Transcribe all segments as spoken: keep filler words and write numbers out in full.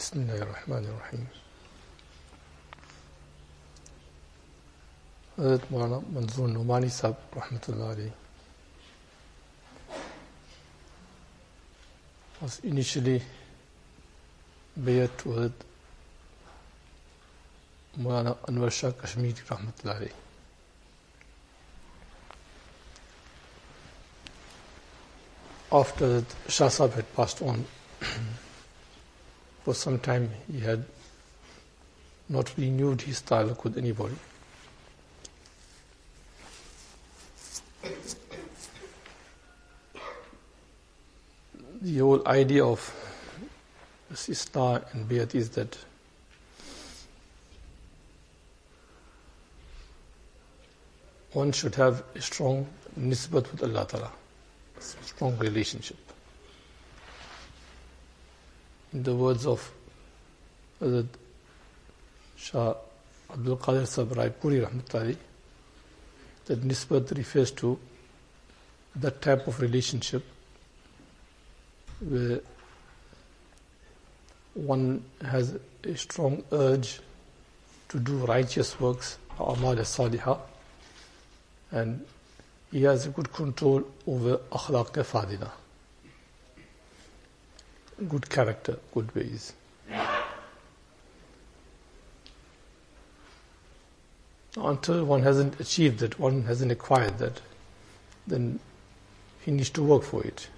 بسم الله الرحمن الرحيم. Hazrat Maulana Manzoor Nomani Sahib Rahmatullah Alayhi was initially bayat to Hazrat Maulana Anwar Shah Kashmiri Rahmatullah Alayhi. After that Shah Sahib had passed on, for some time he had not renewed his taluk with anybody. The whole idea of this Islah and Bayat is that one should have a strong nisbat with Allah Ta'ala, strong relationship. In the words of Hazrat Shah Abdul Qadir Sahib Raipuri Rahmatullahi, that nisbat refers to that type of relationship where one has a strong urge to do righteous works, amal salihah, and he has a good control over akhlaq fadila, good character, good ways. Until one hasn't achieved that, one hasn't acquired that, then he needs to work for it.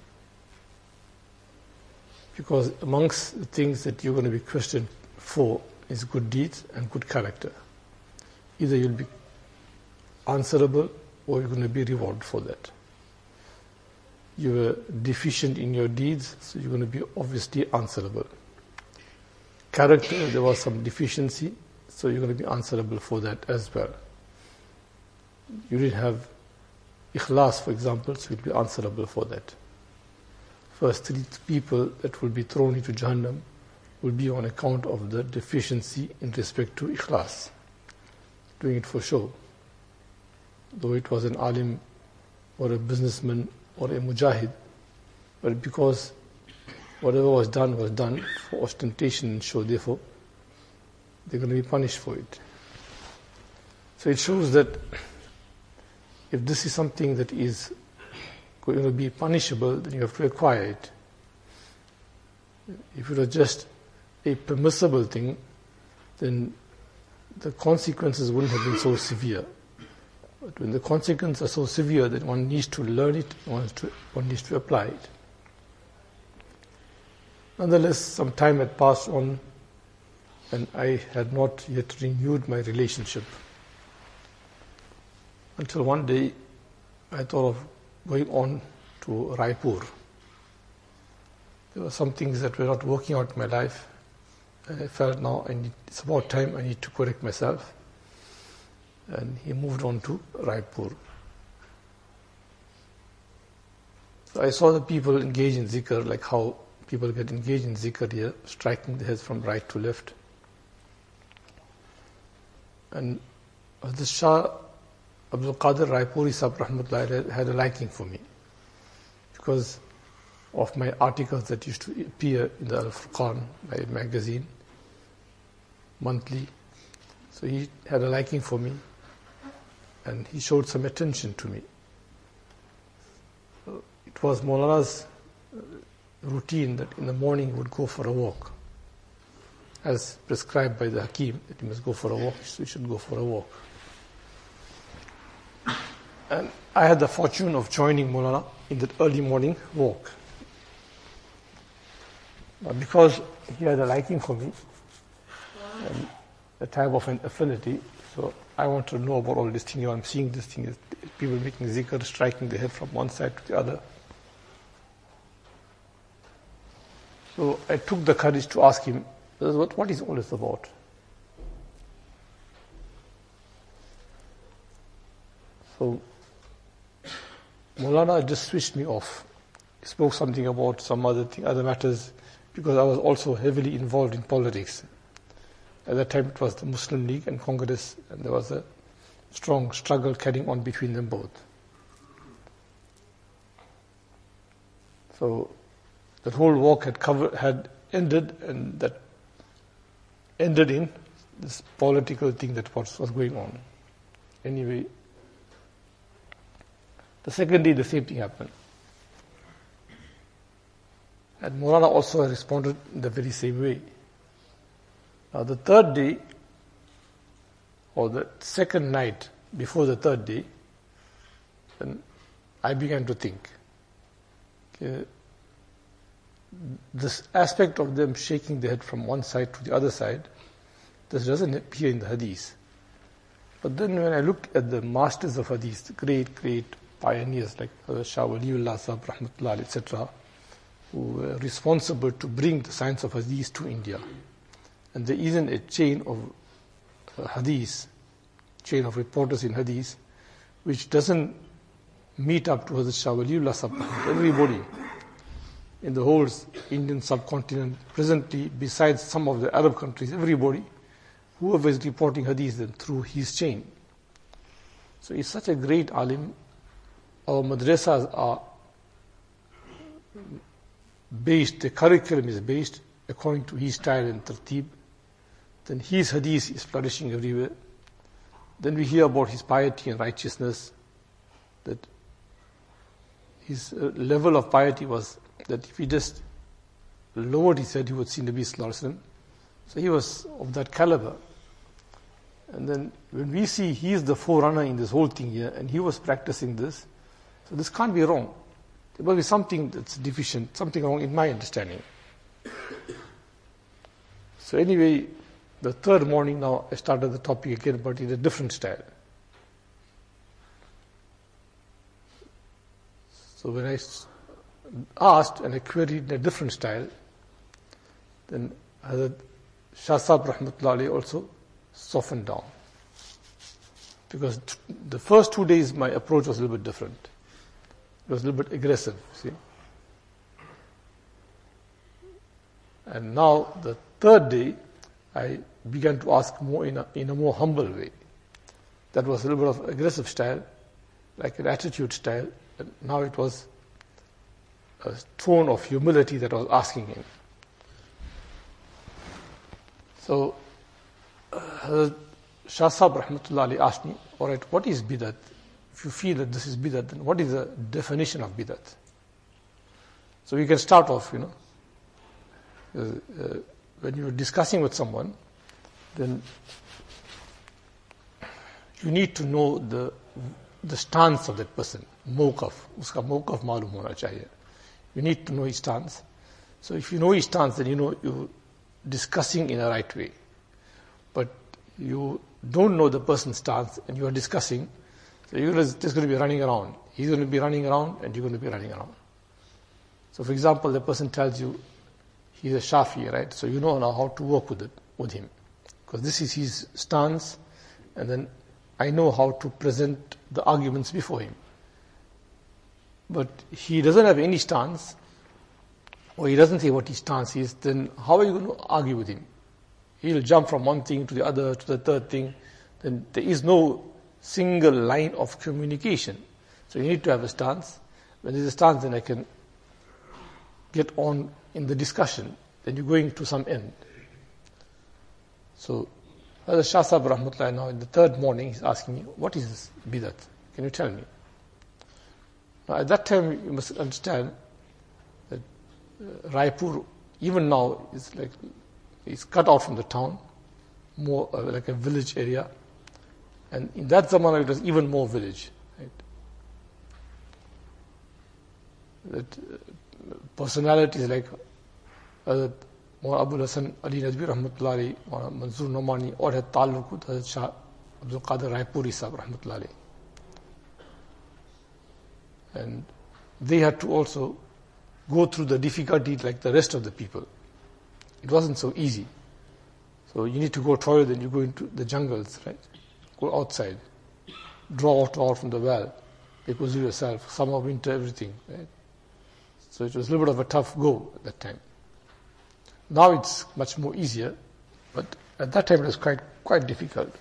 Because amongst the things that you're going to be questioned for is good deeds and good character. Either you'll be answerable or you're going to be rewarded for that. You were deficient in your deeds, so you're going to be obviously answerable. Character, there was some deficiency, so you're going to be answerable for that as well. You didn't have ikhlas, for example, so you'll be answerable for that. First three people that will be thrown into Jahannam will be on account of the deficiency in respect to ikhlas, doing it for show. Though it was an alim or a businessman or a mujahid, but because whatever was done was done for ostentation and show, therefore they're going to be punished for it. So it shows that if this is something that is going to be punishable, then you have to acquire it. If it was just a permissible thing, then the consequences wouldn't have been so severe. But when the consequences are so severe that one needs to learn it, one needs to, one needs to apply it. Nonetheless, some time had passed on and I had not yet renewed my relationship. Until one day I thought of going on to Raipur. There were some things that were not working out in my life, and I felt now I need, it's about time I need to correct myself. And he moved on to Raipur. So I saw the people engage in zikr, like how people get engaged in zikr here, striking the heads from right to left. And the Shah Abdul Qadir Raipuri Sahib Rahmatullah had a liking for me because of my articles that used to appear in the Al-Furqan, my magazine, monthly. So he had a liking for me and he showed some attention to me. So it was Maulana's routine that in the morning he would go for a walk, as prescribed by the Hakim, that he must go for a walk, so he should go for a walk. And I had the fortune of joining Maulana in that early morning walk. But because he had a liking for me, and a type of an affinity, so I want to know about all this thing. You know, I'm seeing this thing, people making zikr, striking the head from one side to the other. So I took the courage to ask him, what, what is all this about? So Maulana just switched me off. He spoke something about some other thing, other matters, because I was also heavily involved in politics. At that time it was the Muslim League and Congress, and there was a strong struggle carrying on between them both. So that whole walk had covered, had ended, and that ended in this political thing that was, was going on. Anyway, the second day the same thing happened. And Maulana also responded in the very same way. Now the third day, or the second night before the third day, then I began to think, okay, this aspect of them shaking their head from one side to the other side, this doesn't appear in the hadith. But then when I looked at the masters of hadith, the great, great pioneers like Shah Waliullah Sahib, Rahmatullah, et cetera, who were responsible to bring the science of hadith to India. And there isn't a chain of uh, hadith, chain of reporters in hadith, which doesn't meet up to Hazrat Shah Waliullah Sahib. Everybody in the whole Indian subcontinent, presently, besides some of the Arab countries, everybody, whoever is reporting hadith then through his chain. So he's such a great alim. Our madrasas are based, the curriculum is based according to his style and tartib. Then his hadith is flourishing everywhere. Then we hear about his piety and righteousness, that his uh, level of piety was that if he just lowered his head, he would see Nabi Sallallahu Alaihi Wasallam. So he was of that caliber. And then when we see he is the forerunner in this whole thing here, and he was practicing this, so this can't be wrong. There must be something that's deficient, something wrong in my understanding. So anyway, the third morning now I started the topic again, but in a different style. So when I asked and I queried in a different style, then Hazrat Shah Sahib Rahmatullah Alayhi also softened down. Because t- the first two days my approach was a little bit different. It was a little bit aggressive, see. And now the third day, I began to ask more in a, in a more humble way. That was a little bit of aggressive style, like an attitude style. And now it was a tone of humility that I was asking him. So, uh, Shah Sahib Rahmatullah Alayhi asked me, all right, what is bidat? If you feel that this is bidat, then what is the definition of bidat? So we can start off, you know. Uh, uh, when you're discussing with someone, then you need to know the the stance of that person. Mawqaf. Uska mawqaf malum hona chahiye. You need to know his stance. So if you know his stance, then you know you're discussing in a right way. But you don't know the person's stance and you are discussing, so you're just going to be running around. He's going to be running around and you're going to be running around. So for example, the person tells you he's a Shafi, right? So you know now how to work with it, with him. Because this is his stance, and then I know how to present the arguments before him. But he doesn't have any stance, or he doesn't say what his stance is, then how are you going to argue with him? He'll jump from one thing to the other, to the third thing. Then there is no single line of communication. So you need to have a stance. When there's a stance, then I can get on in the discussion. Then you're going to some end. So, Hazrat Shah Sahib Rahmatullah now in the third morning, he's asking me, what is this bidat? Can you tell me? Now at that time, you must understand that uh, Raipur, even now, is like, it's cut out from the town, more uh, like a village area. And in that zamana, it was even more village. Right? That uh, personalities like Hazrat Maulana Abul Hasan Ali Najmi Rahmatullah Alayhi, Maulana Manzoor Nomani, or had Taluk with Hazrat Shah Abdul Qadir Raipuri Sahib Rahmatullah Alayhi. And they had to also go through the difficulty like the rest of the people. It wasn't so easy. So you need to go toilet, then you go into the jungles, right? Go outside, draw water out from the well, because you yourself, summer, winter, everything, right? So it was a little bit of a tough go at that time. Now it's much more easier, but at that time it was quite quite difficult.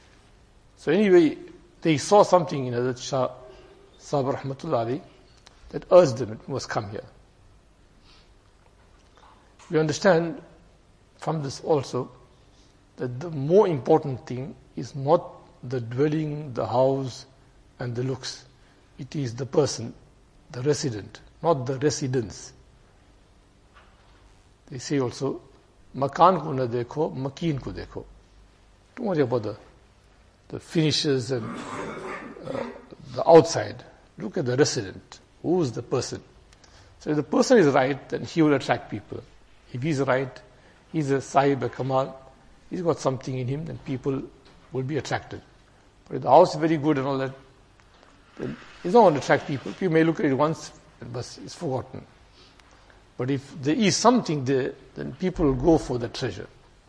So anyway, they saw something in Hazrat Shah Sahib Rahmatullah Alayhi, that urged them, it must come here. We understand from this also that the more important thing is not the dwelling, the house and the looks. It is the person, the resident, not the residence. They say also, makan ko na dekho, makeen ko dekho. Don't worry about the, the finishes and uh, the outside. Look at the resident. Who is the person? So if the person is right, then he will attract people. If he's right, he's a sahib, a kamal, he's got something in him, then people will be attracted. But if the house is very good and all that, then he's not going to attract people. People may look at it once, but it's forgotten. But if there is something there, then people will go for the treasure.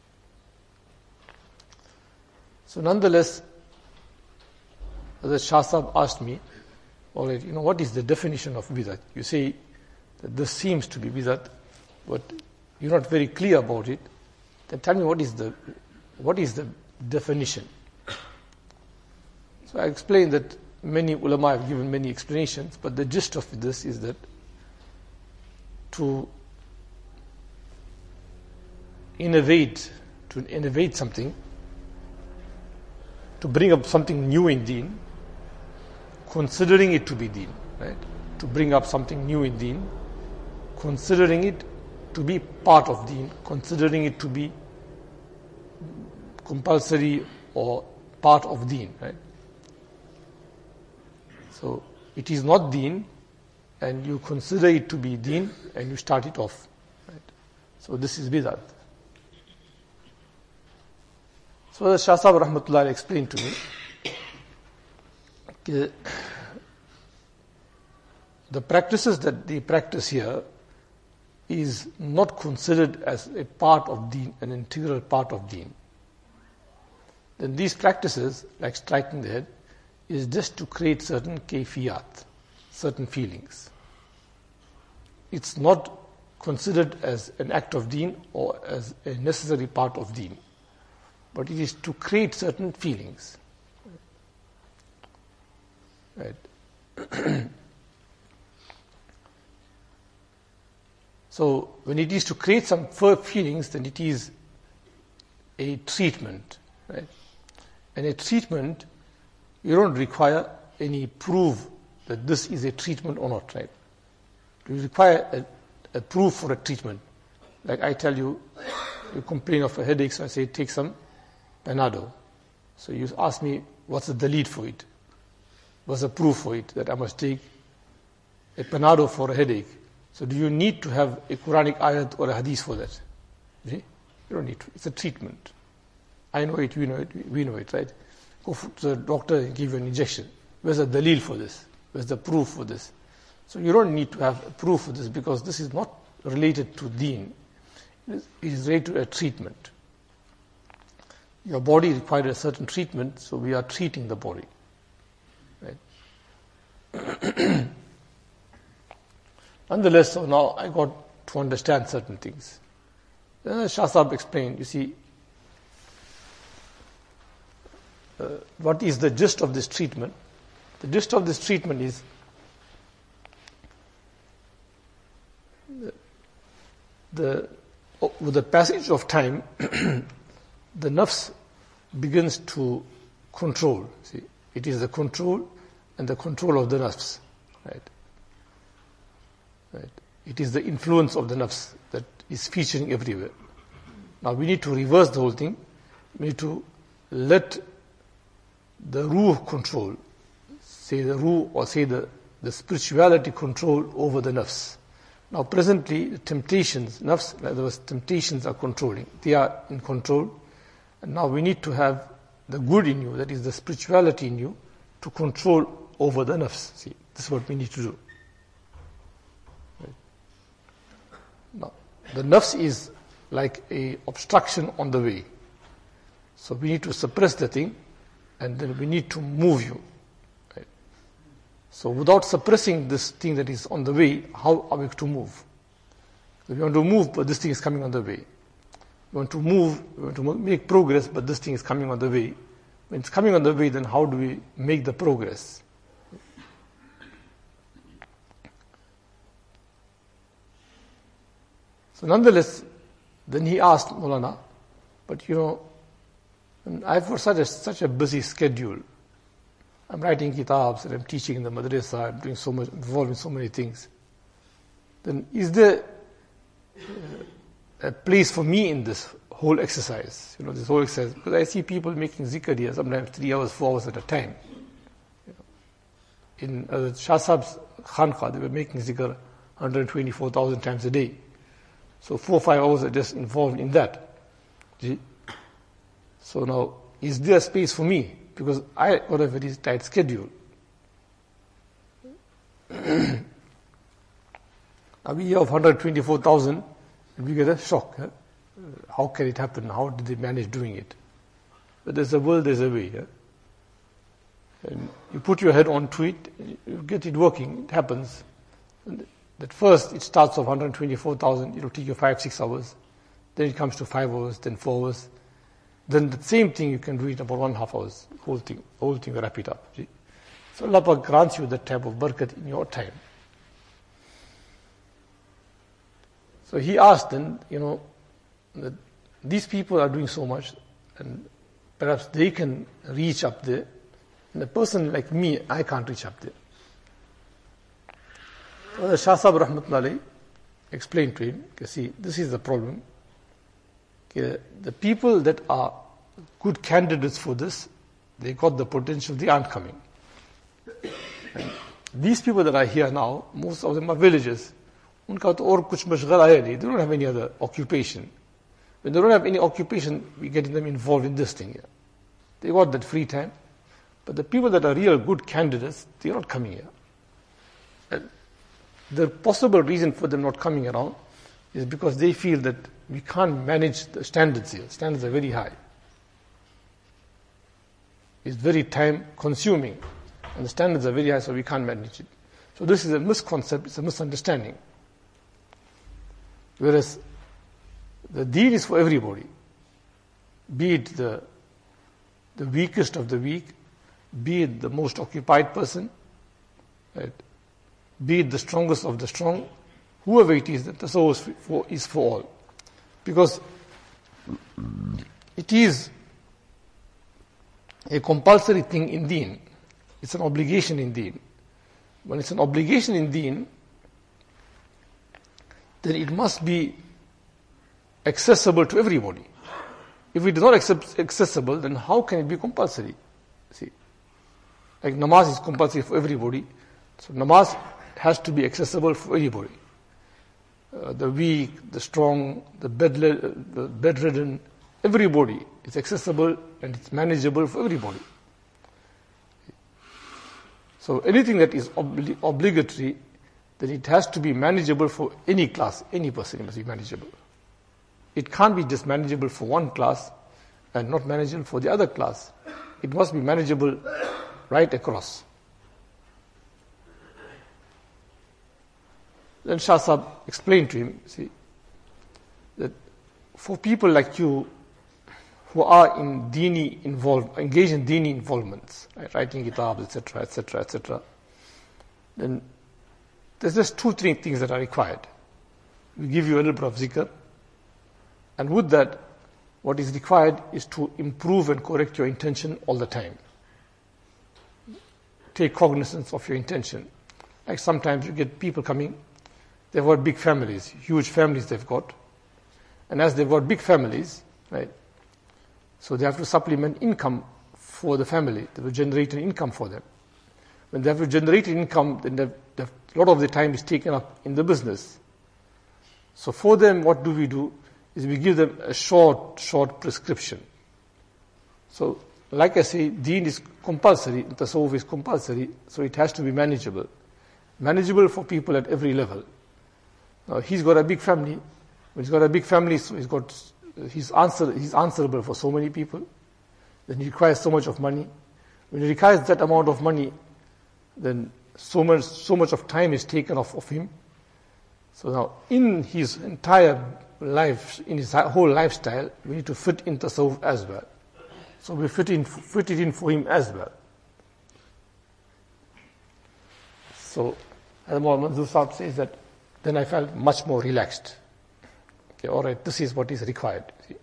So nonetheless, as Shah Sahib asked me, all right, you know, what is the definition of bidat? You say that this seems to be bidat, but you're not very clear about it. Then tell me what is the what is the definition? So I explained that many ulama have given many explanations, but the gist of this is that to innovate, to innovate something, to bring up something new in deen, considering it to be deen, right? To bring up something new in deen, considering it to be part of deen, considering it to be compulsory or part of deen, right? So it is not deen, and you consider it to be deen, and you start it off, right? So this is bidat. So the Shah Sahib Rahmatullah explained to me, okay, the practices that they practice here is not considered as a part of deen, an integral part of deen. Then these practices, like striking the head, is just to create certain kayfiyat, certain feelings. It's not considered as an act of deen or as a necessary part of deen, but it is to create certain feelings. Right. So when it is to create some feelings, then it is a treatment, right? And a treatment, you don't require any proof that this is a treatment or not, right? You require a, a proof for a treatment. Like I tell you, you complain of a headache, so I say take some Panado. So you ask me, what's the dalil for it? What's the proof for it that I must take a Panado for a headache? So do you need to have a Quranic ayat or a hadith for that? See? You don't need to. It's a treatment. I know it, we know it, we know it, right? Go to the doctor and give you an injection. Where's the dalil for this? Where's the proof for this? So you don't need to have a proof for this because this is not related to deen. It is, it is related to a treatment. Your body required a certain treatment, so we are treating the body. Right? Nonetheless, so now I got to understand certain things. Then as Shah Sahib explained, you see, uh, what is the gist of this treatment? The gist of this treatment is the, the with the passage of time, the nafs begins to control. See, it is the control and the control of the nafs, right? Right. It is the influence of the nafs that is featuring everywhere. Now we need to reverse the whole thing. We need to let the ruh control, say the ruh or say the, the spirituality control over the nafs. Now presently the temptations, nafs, in other words, temptations are controlling. They are in control. And now we need to have the good in you, that is the spirituality in you, to control over the nafs. See, this is what we need to do. Now, the nafs is like a obstruction on the way. So we need to suppress the thing, and then we need to move you. Right? So without suppressing this thing that is on the way, how are we to move? So we want to move, but this thing is coming on the way. We want to move, we want to make progress, but this thing is coming on the way. When it's coming on the way, then how do we make the progress? So nonetheless, then he asked Maulana, but you know, I've got such a, such a busy schedule. I'm writing kitabs and I'm teaching in the madrasa, I'm doing so much, involved in so many things. Then is there uh, a place for me in this whole exercise? You know, this whole exercise. Because I see people making zikr here, sometimes three hours, four hours at a time. You know, in uh, Shah Sahab's Khanqa, they were making zikr one hundred twenty-four thousand times a day. So four or five hours are just involved in that. See? So now, is there space for me? Because I got a very tight schedule. Now we hear of one hundred twenty-four thousand, and we get a shock. Huh? How can it happen? How did they manage doing it? But there's a will, there's a way. Huh? And you put your head onto it, you get it working, it happens. And at first, it starts off one hundred twenty-four thousand, it'll take you five, six hours. Then it comes to five hours, then four hours. Then the same thing, you can do it about one and a half hours. Whole thing, whole thing, wrap it up. See? So Allah Pak grants you that type of barakat in your time. So he asked then, you know, that these people are doing so much, and perhaps they can reach up there. And a person like me, I can't reach up there. So the Shah Sahib Rahmatullahi explained to him, okay, see, this is the problem. Okay, the people that are good candidates for this, they got the potential, they aren't coming. And these people that are here now, most of them are villagers. Unka to aur kuch mashghal hai nahi. They don't have any other occupation. When they don't have any occupation, we get them involved in this thing here. They got that free time. But the people that are real good candidates, they're not coming here. And the possible reason for them not coming around is because they feel that we can't manage the standards here. Standards are very high. It's very time consuming. And the standards are very high, so we can't manage it. So this is a misconcept, it's a misunderstanding. Whereas the deen is for everybody. Be it the, the weakest of the weak, be it the most occupied person, right? Be it the strongest of the strong, whoever it is, that the soul is for, is for all. Because it is a compulsory thing in deen. It's an obligation in deen. When it's an obligation in deen, then it must be accessible to everybody. If it is not accept, accessible, then how can it be compulsory? See, like namaz is compulsory for everybody, so namaz has to be accessible for everybody. Uh, the weak, the strong, the, bedle- the bedridden, everybody is accessible and it's manageable for everybody. So anything that is obli- obligatory, then it has to be manageable for any class, any person, it must be manageable. It can't be just manageable for one class and not manageable for the other class. It must be manageable right across. Then Shah Sahib explained to him, see, that for people like you who are in dini involved, engaged in dini involvements, right, writing kitabs, et cetera, et cetera, et cetera, then there's just two, three things that are required. We give you a little bit of zikr, and with that, what is required is to improve and correct your intention all the time. Take cognizance of your intention. Like sometimes you get people coming, they've got big families, huge families they've got. And as they've got big families, right, so they have to supplement income for the family. They will generate an income for them. When they have to generate an income, then they've, they've, a lot of the time is taken up in the business. So for them, what do we do? Is we give them a short, short prescription. So, like I say, deen is compulsory, tasawwuf is compulsory, so it has to be manageable. Manageable for people at every level. Now, he's got a big family. When he's got a big family, so he's got, he's answer, he's answerable for so many people. Then he requires so much of money. When he requires that amount of money, then so much, so much of time is taken off of him. So now, in his entire life, in his whole lifestyle, we need to fit in tasawwuf as well. So we fit in, fit it in for him as well. So, as Maulana Manzoor Sahib says that, then I felt much more relaxed. Okay, all right, this is what is required. See?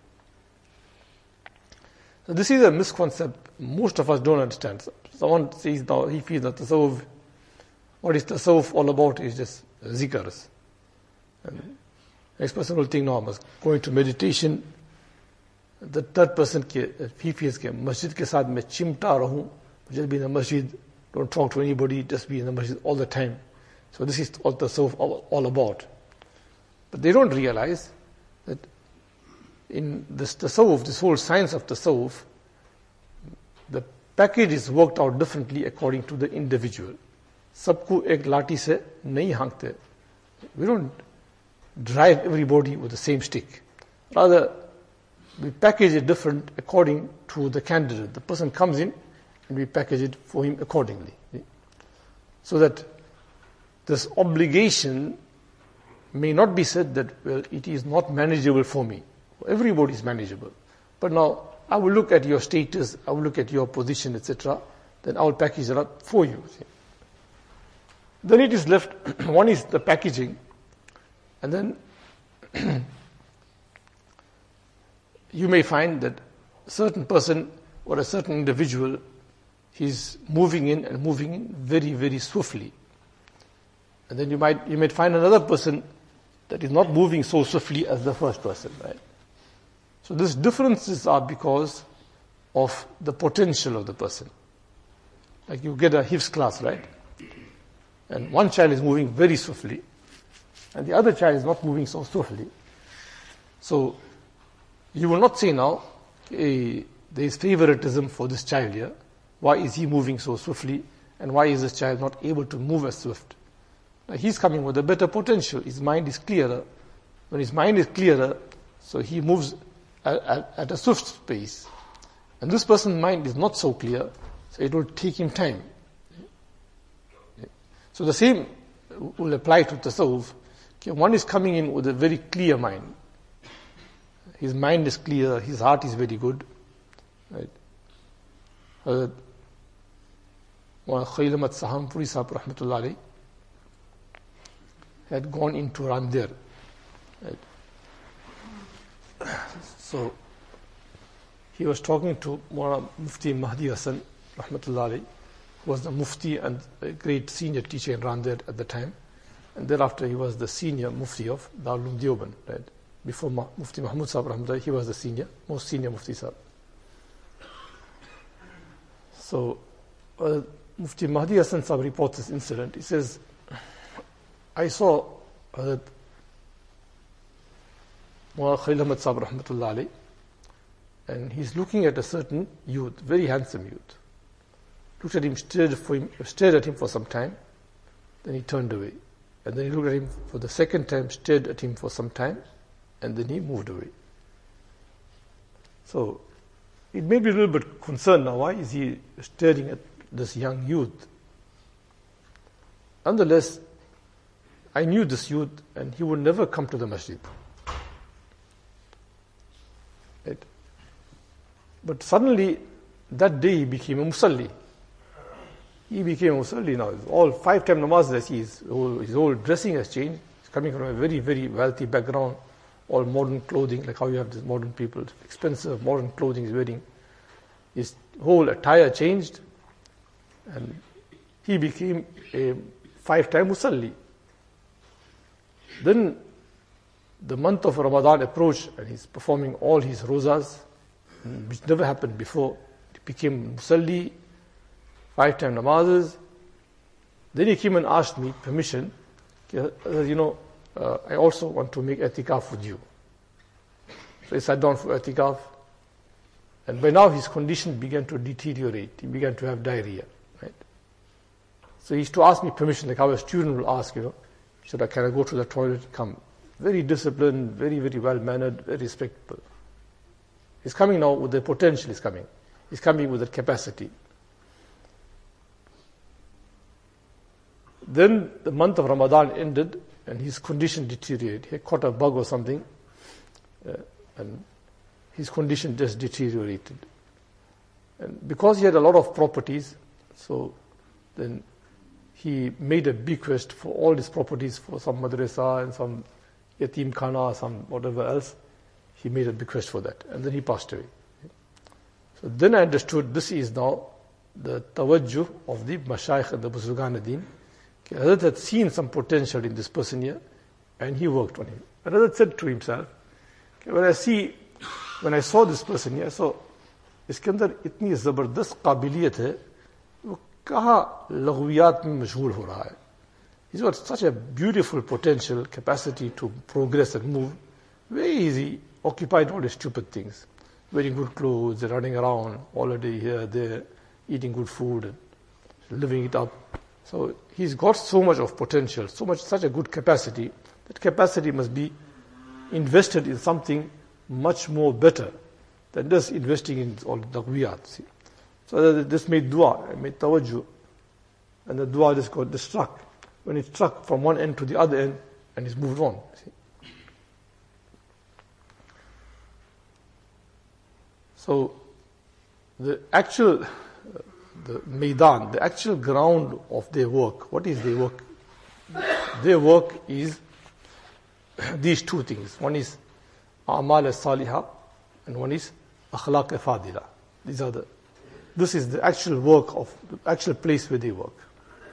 So this is a misconcept most of us don't understand. Someone says now, he feels that tasawwuf, what is tasawwuf all about is just zikrs. And next person will think, no, I must go into meditation. The third person, he feels that masjid ke saath mein chimta rahun, just be in the masjid, don't talk to anybody, just be in the masjid all the time. So this is all tasawwuf all, all about. But they don't realize that in this tasawwuf, this whole science of tasawwuf, the package is worked out differently according to the individual. Sabko ek lati se nahi hangte. We don't drive everybody with the same stick. Rather, we package it different according to the candidate. The person comes in and we package it for him accordingly. So that this obligation may not be said that, well, it is not manageable for me. Everybody is manageable. But now, I will look at your status, I will look at your position, et cetera. Then I will package it up for you. See. Then it is left, one is the packaging, and then you may find that a certain person or a certain individual, he's moving in and moving in very, very swiftly. And then you might, you might find another person that is not moving so swiftly as the first person, right? So these differences are because of the potential of the person. Like you get a hifz class, right? And one child is moving very swiftly, and the other child is not moving so swiftly. So you will not say now, hey, there is favoritism for this child here. Why is he moving so swiftly? And why is this child not able to move as swift? Now he's coming with a better potential. His mind is clearer. When his mind is clearer, so he moves at, at, at a swift pace. And this person's mind is not so clear, so it will take him time. So the same will apply to tasawwuf. Okay, one is coming in with a very clear mind. His mind is clear, his heart is very good. Right? Uh, Khailamat Sahampuri Sahib Rahmatullah alayhi had gone into Randir. Right? So he was talking to Maulana Mufti Mahdi Hassan Rahmatullah alayhi, who was the Mufti and a great senior teacher in Randir at the time. And thereafter he was the senior Mufti of Darul Uloom Deoband. Right? Before Ma- Mufti Mahmud Sahib Rahmatullah, he was the senior, most senior Mufti Sahib. So uh, Mufti Mahdi Hassan Sahib reports this incident. He says, I saw uh, Maulana Khalil Ahmad Sahib Rahmatullah alayhi, and he's looking at a certain youth, very handsome youth. Looked at him, stared, for him, stared at him for some time, then he turned away. And then he looked at him for the second time, stared at him for some time, and then he moved away. So, it made me a little bit concerned now. Why is he staring at this young youth? Nonetheless, I knew this youth, and he would never come to the masjid. Right? But suddenly, that day he became a musalli. He became a musalli now. All five time namaz that he is, his whole dressing has changed. He's coming from a very, very wealthy background, all modern clothing, like how you have these modern people, expensive modern clothing he's wearing. His whole attire changed, and he became a five time musalli. Then the month of Ramadan approached, and he's performing all his rozas, which never happened before. He became musalli, five time namazes. Then he came and asked me permission. You know, uh, I also want to make i'tikaf with you. So he sat down for i'tikaf. And by now his condition began to deteriorate. He began to have diarrhea. Right? So he used to ask me permission, like how a student will ask, you know, should I, can I go to the toilet? Come. Very disciplined, very, very well-mannered, very respectful. He's coming now with the potential, he's coming. He's coming with the capacity. Then the month of Ramadan ended, and his condition deteriorated. He caught a bug or something, uh, and his condition just deteriorated. And because he had a lot of properties, so then he made a bequest for all his properties for some madrasa and some yatim khana, some whatever else. He made a bequest for that, and then he passed away. So then I understood this is now the tawajjuh of the mashayikh and the Buzurgan Deen. Hazrat had seen some potential in this person here, and he worked on him. And Hazrat said to himself, when I see, when I saw this person here, so इसके अंदर इतनी जबरदस्त काबिलियत है, वो कहाँ लघुवियात में मशगूल हो रहा है. He's got such a beautiful potential, capacity to progress and move. Very easy, occupied all the stupid things. Wearing good clothes, running around all day here, there, eating good food, living it up. So he's got so much of potential, so much, such a good capacity. That capacity must be invested in something much more better than just investing in all the lagwiyat. So this made dua, made tawajjuh, and the dua just got struck. When it struck from one end to the other end, and it's moved on. See? So the actual, uh, the Maidan, the actual ground of their work, what is their work? Their work is these two things. One is A'mal as-Salihah, and one is Akhlaq Fadila. These are the, this is the actual work of, the actual place where they work.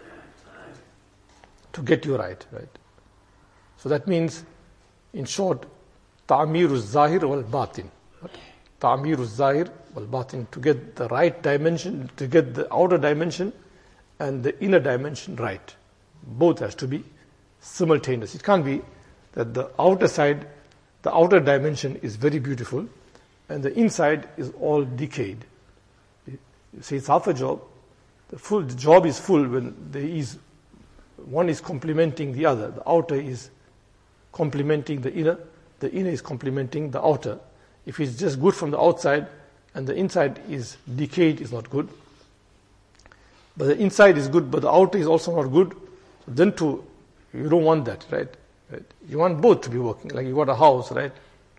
To get you right, right? So that means, in short, Ta'amir az-Zahir wal-Batin. Ta'amir az-Zahir wal-Batin, to get the right dimension, to get the outer dimension and the inner dimension right. Both has to be simultaneous. It can't be that the outer side, the outer dimension is very beautiful and the inside is all decayed. You say it's half a job. The full the job is full when there is one is complementing the other. The outer is complementing the inner. The inner is complementing the outer. If it's just good from the outside and the inside is decayed, it's not good. But the inside is good, but the outer is also not good. Then too, you don't want that, right? right? You want both to be working. Like you got a house, right?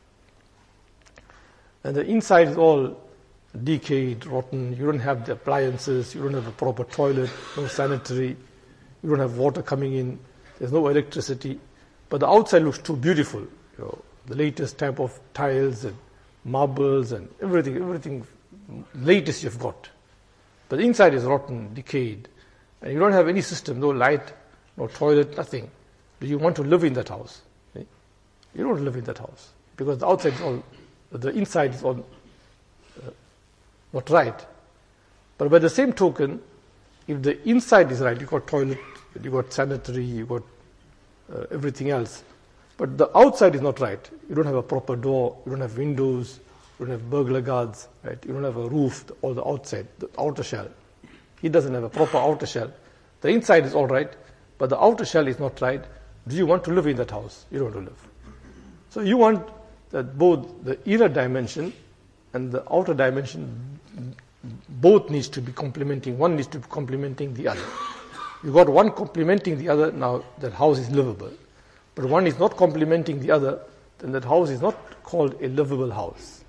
And the inside is all decayed, rotten. You don't have the appliances. You don't have a proper toilet, no sanitary. You don't have water coming in. There's no electricity. But the outside looks too beautiful. You know, the latest type of tiles and marbles and everything, everything latest you've got. But the inside is rotten, decayed. And you don't have any system, no light, no toilet, nothing. Do you want to live in that house? You don't live in that house. Because the outside is all, the inside is all uh, not right. But by the same token, if the inside is right, you got toilet, you got sanitary, you got uh, everything else. But the outside is not right. You don't have a proper door, you don't have windows, you don't have burglar guards, right? You don't have a roof or the outside, the outer shell. He doesn't have a proper outer shell. The inside is all right, but the outer shell is not right. Do you want to live in that house? You don't want to live. So you want that both the inner dimension and the outer dimension, both needs to be complementing. One needs to be complementing the other. You got one complementing the other, now that house is livable. But one is not complementing the other, then that house is not called a livable house.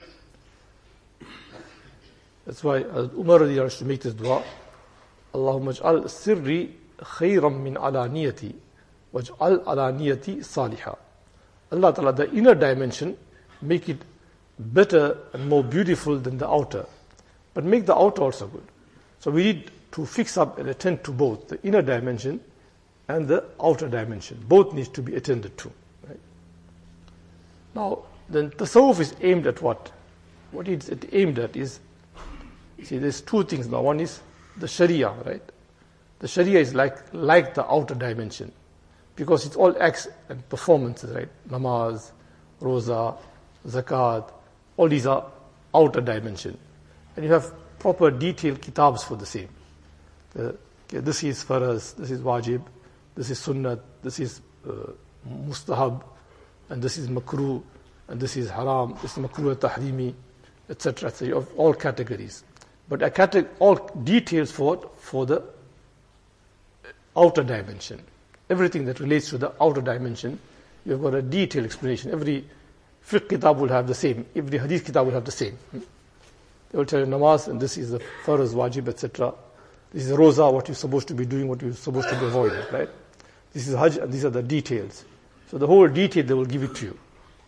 That's why Umar radiallahu anhu used to make this dua. Allahumma ij'al sirri khayran min alaniyati waj'al alaniyati salihah. Allah Ta'ala, the inner dimension, make it better and more beautiful than the outer. But make the outer also good. So we need to fix up and attend to both, the inner dimension and the outer dimension. Both needs to be attended to. Right? Now, then tasawwuf is aimed at what? What it's aimed at is, see, there's two things now. One is the Sharia, right? The Sharia is like, like the outer dimension. Because it's all acts and performances, right? Namaz, Roza, Zakat, all these are outer dimension. And you have proper detailed kitabs for the same. Uh, okay, this is faraz, this is wajib, this is sunnat, this is uh, mustahab, and this is makruh, and this is haram, this is makruh tahrimi, et cetera. So you have all categories. But a cate- all details for what? For the outer dimension. Everything that relates to the outer dimension, you've got a detailed explanation. Every fiqh kitab will have the same. Every hadith kitab will have the same. They will tell you namaz, and this is the faraz, wajib, et cetera. This is roza, what you're supposed to be doing, what you're supposed to be avoiding, right? This is hajj, and these are the details. So the whole detail, they will give it to you.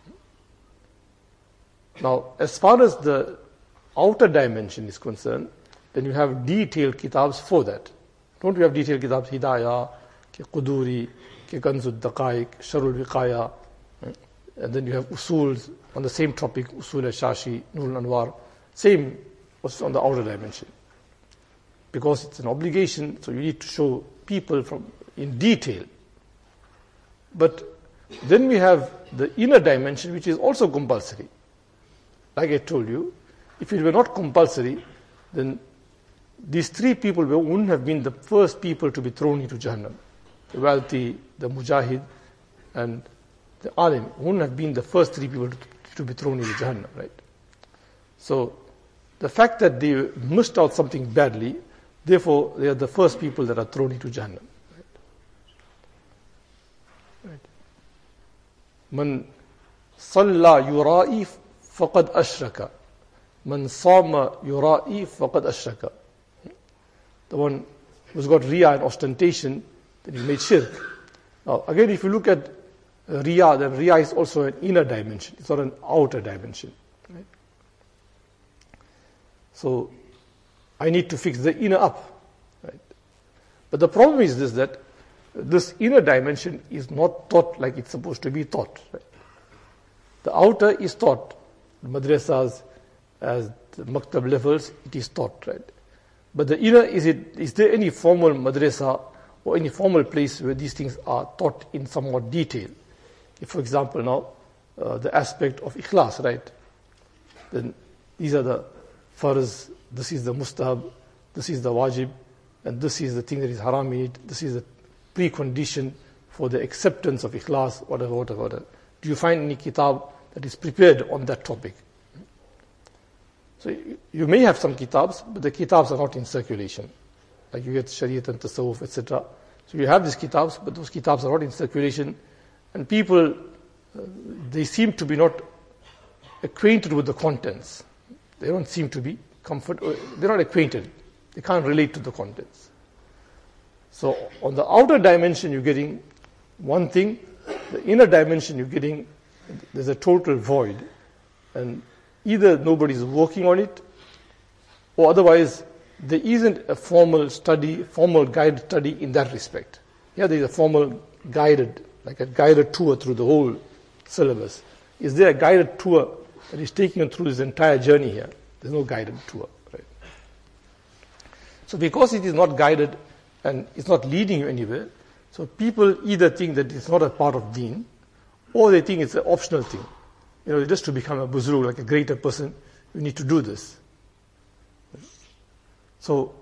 Now, as far as the outer dimension is concerned, then you have detailed kitabs for that. Don't you have detailed kitabs? Hidayah, ke Quduri, ke Kanzud Daqaiq, Sharul Wiqaya, and then you have usuls on the same topic, Usul al-Shashi, Nur al-Anwar, same was on the outer dimension. Because it's an obligation, so you need to show people from in detail. But then we have the inner dimension, which is also compulsory. Like I told you, if it were not compulsory, then these three people wouldn't have been the first people to be thrown into Jahannam. The wealthy, the mujahid, and the alim wouldn't have been the first three people to, to be thrown into Jahannam, right? So, the fact that they missed out something badly, therefore they are the first people that are thrown into Jahannam. Right? Right. Man salla yura'i faqad ashraka. Man sama yura'i faqad ashraka. The one who's got riya and ostentation, then he made shirk. Now, again, if you look at riya, then riya is also an inner dimension. It's not an outer dimension. Right? So, I need to fix the inner up. Right? But the problem is this, that this inner dimension is not taught like it's supposed to be taught. Right? The outer is taught. The madrasas, as the maktab levels, it is taught. Right? But the inner, is it? Is there any formal madrasa or any formal place where these things are taught in somewhat detail? If, for example, now, uh, the aspect of ikhlas, right? Then these are the farz, this is the mustahab, this is the wajib, and this is the thing that is haram in it, this is the precondition for the acceptance of ikhlas, whatever, whatever, whatever. Do you find any kitab that is prepared on that topic? So you may have some kitabs, but the kitabs are not in circulation. Like you get Shariat and Tasawwuf, et cetera. So you have these kitabs, but those kitabs are not in circulation. And people, uh, they seem to be not acquainted with the contents. They don't seem to be comfort. They're not acquainted. They can't relate to the contents. So on the outer dimension, you're getting one thing. The inner dimension, you're getting, there's a total void. And either nobody's working on it, or otherwise there isn't a formal study, formal guided study in that respect. Yeah, there's a formal guided, like a guided tour through the whole syllabus. Is there a guided tour that is taking you through this entire journey here? There's no guided tour. Right? So because it is not guided and it's not leading you anywhere, so people either think that it's not a part of deen, or they think it's an optional thing. You know, just to become a buzrug, like a greater person, you need to do this. So,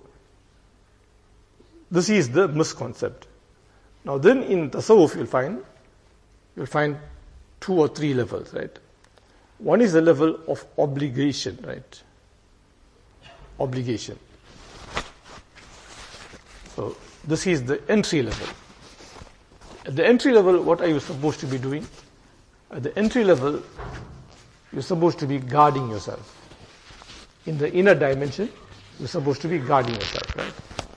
this is the misconcept. Now then in Tasawwuf you'll find, you'll find two or three levels, right? One is the level of obligation, right? Obligation. So, this is the entry level. At the entry level, what are you supposed to be doing? At the entry level, you're supposed to be guarding yourself. In the inner dimension, you're supposed to be guarding yourself, right?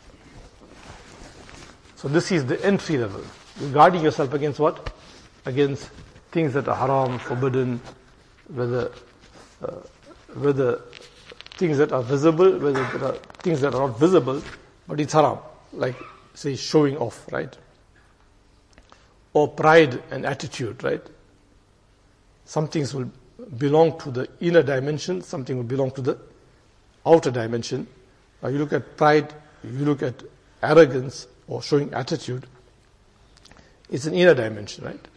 So this is the entry level. You're guarding yourself against what? Against things that are haram, forbidden, whether uh, whether things that are visible, whether there are things that are not visible, but it's haram. Like, say, showing off, right? Or pride and attitude, right? Some things will belong to the inner dimension, something will belong to the outer dimension. Now you look at pride, you look at arrogance or showing attitude, it's an inner dimension, right?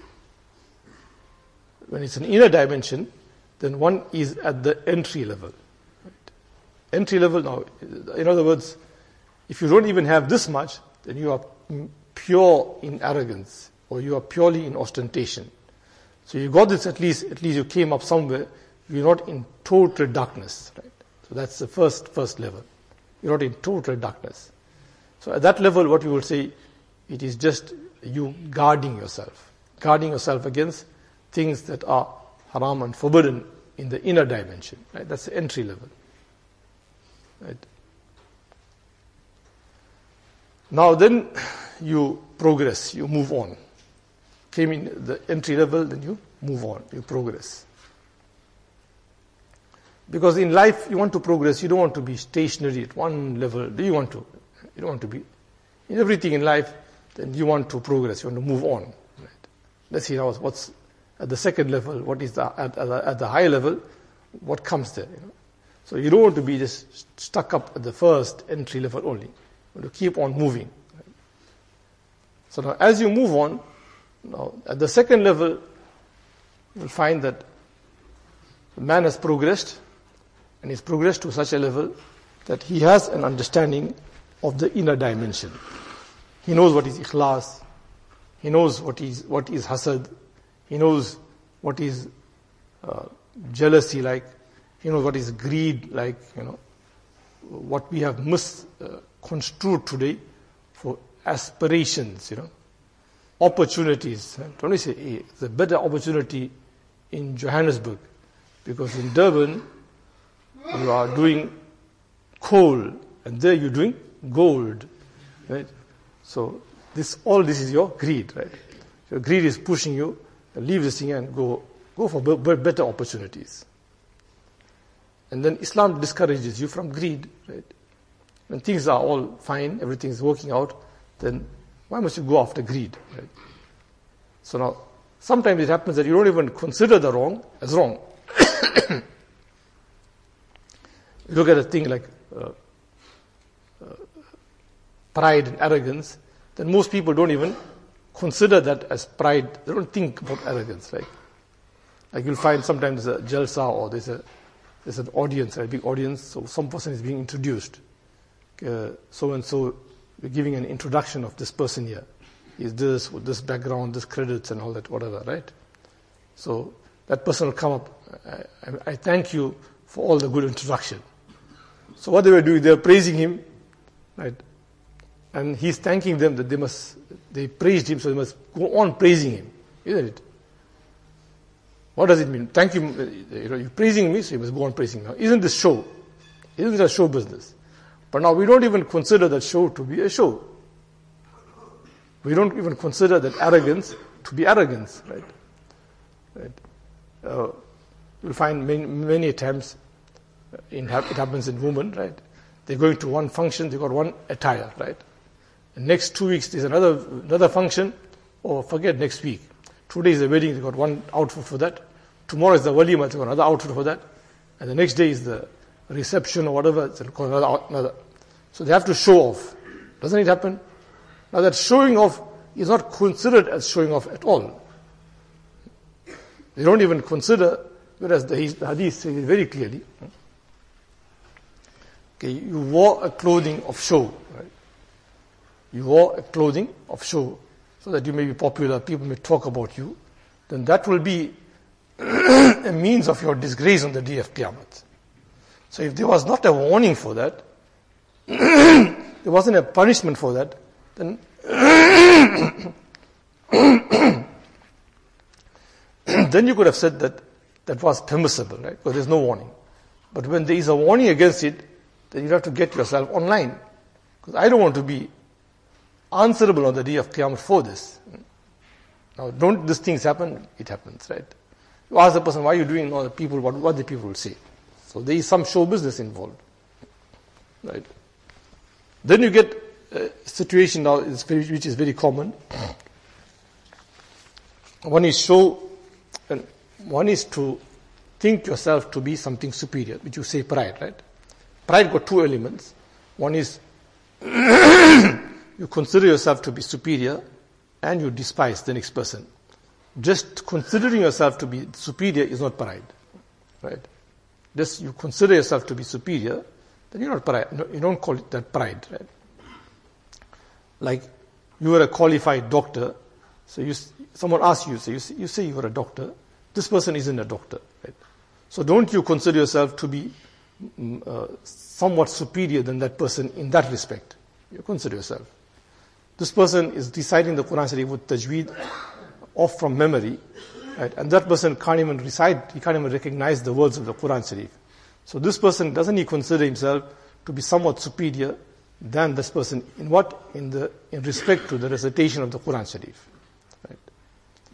When it's an inner dimension, then one is at the entry level. Right? Entry level, now, in other words, if you don't even have this much, then you are pure in arrogance, or you are purely in ostentation. So you got this, at least, at least you came up somewhere, you're not in total darkness, right? So that's the first, first level. You're not in total darkness. So at that level, what we will say, it is just you guarding yourself. Guarding yourself against things that are haram and forbidden in the inner dimension, right? That's the entry level. Right? Now then, you progress, you move on. came in the entry level, then you move on, you progress. Because in life, you want to progress, you don't want to be stationary at one level. Do you want to? You don't want to be. In everything in life, then you want to progress, you want to move on. Right? Let's see now what's at the second level, what is the, at, at, the, at the higher level, what comes there. You know? So you don't want to be just stuck up at the first entry level only. You want to keep on moving. Right? So now as you move on, now at the second level, you'll find that the man has progressed, and he's progressed to such a level that he has an understanding of the inner dimension. He knows what is ikhlas, he knows what is what is hasad, he knows what is uh, jealousy like, he knows what is greed like, you know, what we have misconstrued uh, today for aspirations, you know, opportunities. Don't we say, hey, it's a better opportunity in Johannesburg, because in Durban, you are doing coal, and there you're doing gold, right? So this, all this is your greed, right? Your greed is pushing you, leave this thing and go, go for b- better opportunities. And then Islam discourages you from greed, right? When things are all fine, everything is working out, then why must you go after greed, right? So now, sometimes it happens that you don't even consider the wrong as wrong. You look at a thing like uh, uh, pride and arrogance, then most people don't even consider that as pride. They don't think about arrogance, right? Like you'll find sometimes a jalsa or there's a there's an audience, a big audience, so some person is being introduced. Uh, so and so, we're giving an introduction of this person here. He's this, with this background, this credits and all that, whatever, right? So that person will come up, I, I, I thank you for all the good introduction. So what they were doing, they were praising him, right? And he's thanking them that they must, they praised him, so they must go on praising him, isn't it? What does it mean? Thank you, you know, you're praising me, so you must go on praising me. Isn't this show? Isn't it a show business? But now we don't even consider that show to be a show. We don't even consider that arrogance to be arrogance, right? Right. Uh, you'll find many, many times in, it happens in women, right? They're going to one function, they got one attire, right? And next two weeks there's another another function, or forget next week. Two days the wedding, they got one outfit for that. Tomorrow is the walima, they got another outfit for that. And the next day is the reception or whatever, they got another, another. So they have to show off. Doesn't it happen? Now that showing off is not considered as showing off at all. They don't even consider, whereas the hadith says very clearly, okay, you wore a clothing of show, right? You wore a clothing of show so that you may be popular, people may talk about you, then that will be a means of your disgrace on the day of Qiyamah. So if there was not a warning for that, there wasn't a punishment for that, then then you could have said that that was permissible, right? Because there's no warning. But when there is a warning against it, then you have to get yourself online. Because I don't want to be answerable on the day of Qiyamah for this. Now, don't these things happen? It happens, right? You ask the person, why are you doing all the people, what, what the people will say. So there is some show business involved, right? Then you get a situation now which is very common. One is show, and one is to think yourself to be something superior, which you say pride, right? Pride got two elements. One is you consider yourself to be superior and you despise the next person. Just considering yourself to be superior is not pride, right? Just you consider yourself to be superior, then you're not pride. No, you don't call it that pride, right? Like you are a qualified doctor, so you, someone asks you, so you say, you say you are a doctor. This person isn't a doctor, right? So don't you consider yourself to be uh, somewhat superior than that person in that respect? You consider yourself. This person is reciting the Quran Sharif with tajweed off from memory, right? And that person can't even recite, he can't even recognize the words of the Quran Sharif. So this person, doesn't he consider himself to be somewhat superior than this person in what? In the in respect to the recitation of the Quran Sharif. Right?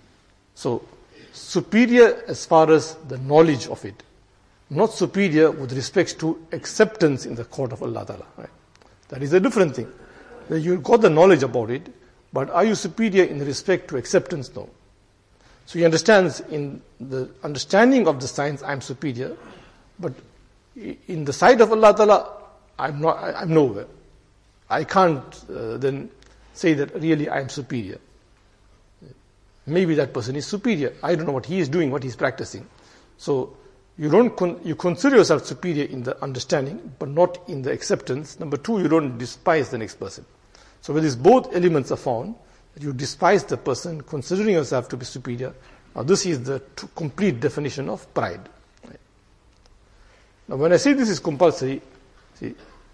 So, superior as far as the knowledge of it, not superior with respect to acceptance in the court of Allah Ta'ala. Right? That is a different thing. You got the knowledge about it, but are you superior in respect to acceptance? No. So he understands in the understanding of the science, I'm superior, but in the sight of Allah Ta'ala, I'm not, I'm nowhere. I can't uh, then say that really I'm superior. Maybe that person is superior. I don't know what he is doing, what he's practicing. So you don't con- you consider yourself superior in the understanding, but not in the acceptance. Number two, you don't despise the next person. So when these both elements are found, that you despise the person, considering yourself to be superior, now this is the t- complete definition of pride. Right? Now when I say this is compulsory, see,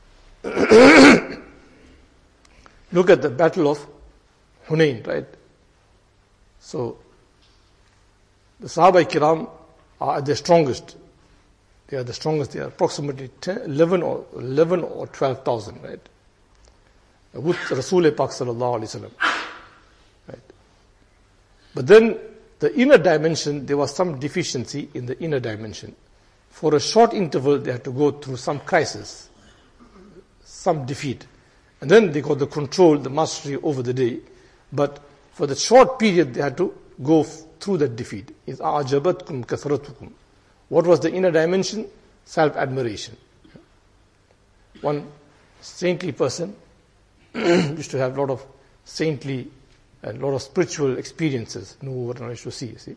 look at the battle of Hunain, right? So, the Sahaba Kiram are at their strongest. They are the strongest. They are approximately ten, eleven or eleven or twelve thousand, right? With Rasul Pak sallallahu alaihi wasallam, right? But then the inner dimension, there was some deficiency in the inner dimension. For a short interval, they had to go through some crisis, some defeat, and then they got the control, the mastery over the day. But for the short period, they had to go f- through that defeat. Is a'jabatkum kathratukum. What was the inner dimension? Self-admiration. One saintly person used to have a lot of saintly and a lot of spiritual experiences. No what I used to see, see.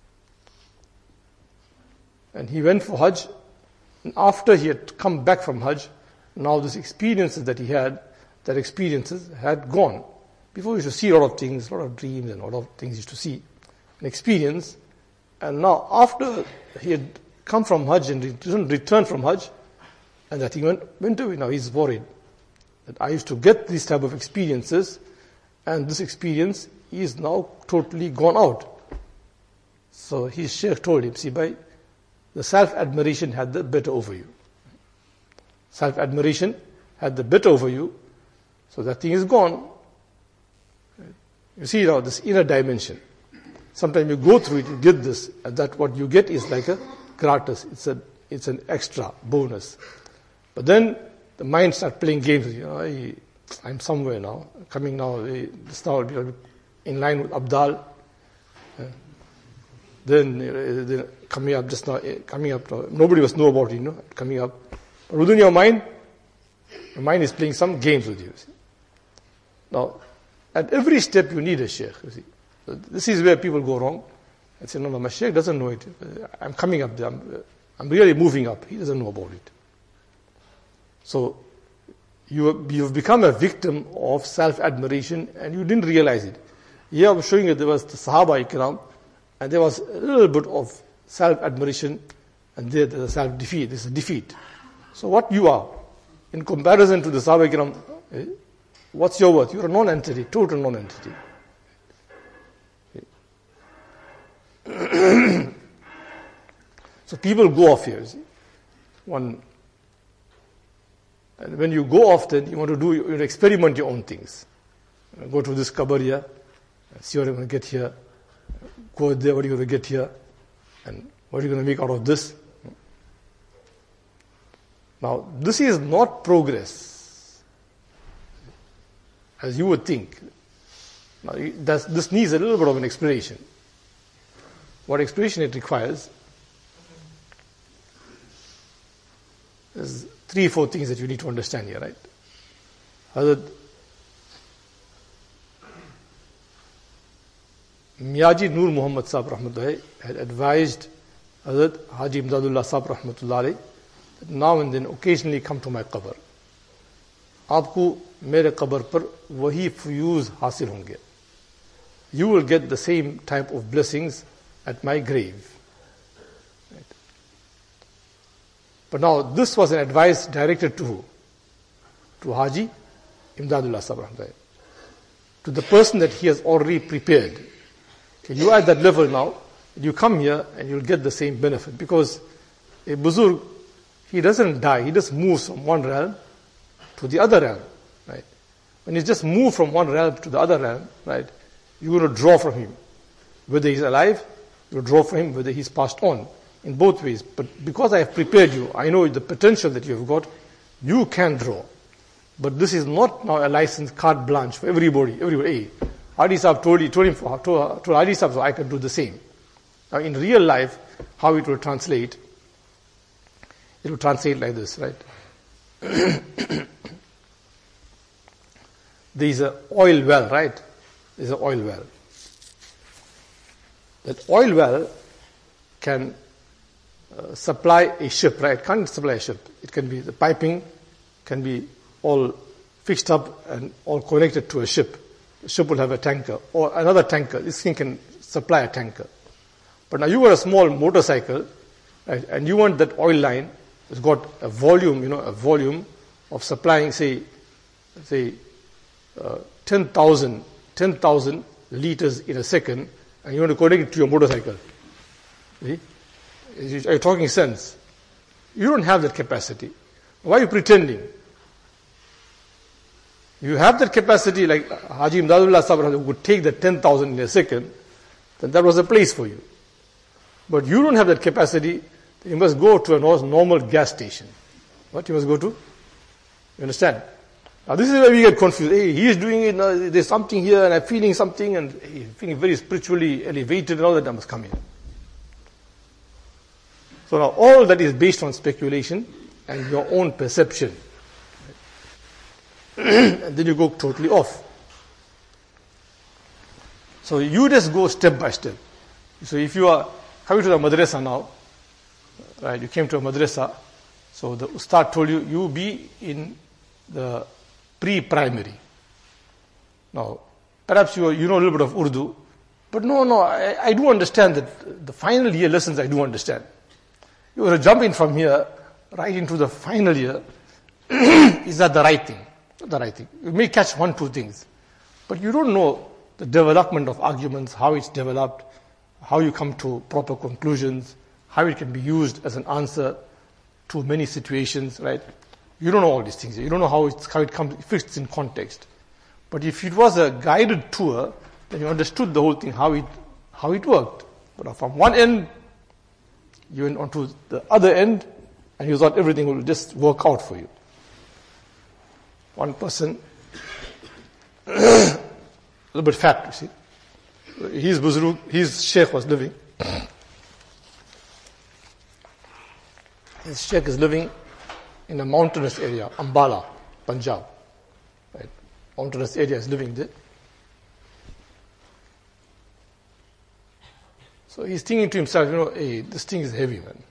And he went for Hajj, and after he had come back from Hajj, now these experiences that he had, that experiences had gone. Before he used to see a lot of things, a lot of dreams and a lot of things he used to see and experience. And now after he had come from Hajj and returned from Hajj, and that he went, went away, now he's worried that I used to get these type of experiences, and this experience is now totally gone out. So his Shaykh told him, see, by the self-admiration had the better over you. Self-admiration had the better over you, so that thing is gone. You see now this inner dimension. Sometimes you go through it, you get this, and that what you get is like a gratis. It's a, it's an extra bonus. But then the mind starts playing games with you. Know, I, I'm somewhere now, coming now. This now will be in line with Abdal. Uh, then, uh, then coming up just now, uh, coming up. Now, nobody must know about it, you know, coming up. But within your mind, your mind is playing some games with you. See? Now, at every step you need a Shaykh, you see. So this is where people go wrong. I say, no, no, my Shaykh doesn't know it. I'm coming up there. I'm, I'm really moving up. He doesn't know about it. So, you, you've become a victim of self-admiration and you didn't realize it. Here I'm showing you there was the Sahaba Ikram and there was a little bit of self-admiration and there there's a self-defeat. There's a defeat. So what you are, in comparison to the Sahaba Ikram, eh, what's your worth? You're a non-entity, total non-entity. So people go off here, see. One, and when you go off, then you want to do, you experiment your own things. Go to this kabar here, see what you're going to get here. Go there, what are you going to get here? And what are you going to make out of this? Now, this is not progress, as you would think. Now, this needs a little bit of an explanation. What explanation it requires is three, four things that you need to understand here, right? Hazrat Miyaji Nur Muhammad Sahib Rahmatullahi had advised Hazrat Haji Imdadullah Sahib Rahmatullahi that now and then occasionally come to my qabr. Aapko mere qabr par wahi fuyuz hasil honge. You will get the same type of blessings at my grave. Right. But now this was an advice directed to who? To Haji Imdadullah Sahib Rahmatullahi. To the person that he has already prepared. Okay, you are at that level now, you come here and you'll get the same benefit. Because a Buzurg, he doesn't die, he just moves from one realm to the other realm. Right? When he just moves from one realm to the other realm, right, you're going to draw from him. Whether he's alive, you draw for him, whether he's passed on, in both ways. But because I have prepared you, I know the potential that you have got, you can draw. But this is not now a license carte blanche for everybody. Everybody, hey, Hadi Sahib told, you, told him, for, told, told Hadi Sahib, so I can do the same. Now in real life, how it will translate, it will translate like this, right? There is an oil well, right? There is an oil well. That oil well can uh, supply a ship, right? Can't supply a ship. It can be, the piping can be all fixed up and all connected to a ship. The ship will have a tanker or another tanker. This thing can supply a tanker. But now you got a small motorcycle, right? And you want that oil line, it's got a volume, you know, a volume of supplying, say, say, uh, ten thousand liters in a second, and you want to connect it to your motorcycle. See? Are you talking sense? You don't have that capacity. Why are you pretending? You have that capacity, like Haji Imdadullah Sahib would take that ten thousand in a second, then that was a place for you. But you don't have that capacity. You must go to a normal gas station. What you must go to? You understand? Now this is where we get confused. Hey, he is doing it, now there's something here, and I'm feeling something, and hey, feeling very spiritually elevated, and all that, I must come here. So now all that is based on speculation and your own perception. And then you go totally off. So you just go step by step. So if you are coming to the madrasa now, right, you came to a madrasa, so the ustad told you, you be in the pre-primary. Now, perhaps you, you know a little bit of Urdu, but no, no, I, I do understand that the final year lessons I do understand. You were jumping from here right into the final year. Is that the right thing? Not the right thing. You may catch one, two things, but you don't know the development of arguments, how it's developed, how you come to proper conclusions, how it can be used as an answer to many situations, right? You don't know all these things. You don't know how, it's, how it comes, it fits in context. But if it was a guided tour, then you understood the whole thing, how it, how it worked. But from one end, you went on to the other end, and you thought everything will just work out for you. One person, a little bit fat, you see. His buzrug, his sheikh was living. His sheikh is living in a mountainous area, Ambala, Punjab. Right? Mountainous area is living there. So he's thinking to himself, you know, hey, this thing is heavy, man.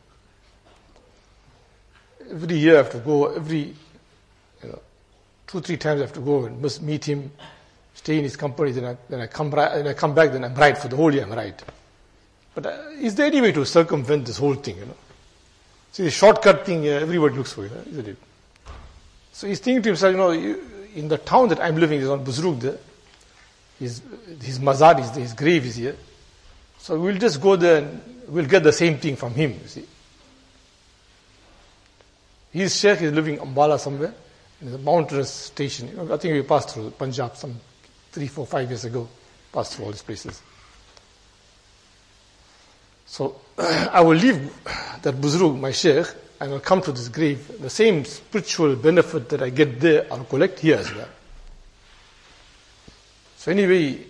Every year I have to go, every, you know, two, three times I have to go and must meet him, stay in his company, then I, then I come then I come back, then I'm right for the whole year, I'm right. But uh, is there any way to circumvent this whole thing, you know? See, the shortcut thing, uh, everybody looks for it, uh, isn't it? So he's thinking to himself, you know, you, in the town that I'm living, is on Buzrug there. His, his mazar is there, his grave is here. So we'll just go there and we'll get the same thing from him, you see. His sheikh is living in Ambala somewhere, in a mountainous station. You know, I think we passed through Punjab some three, four, five years ago. Passed through all these places. So I will leave that Buzrug, my sheikh, and I'll come to this grave. The same spiritual benefit that I get there, I'll collect here as well. So anyway,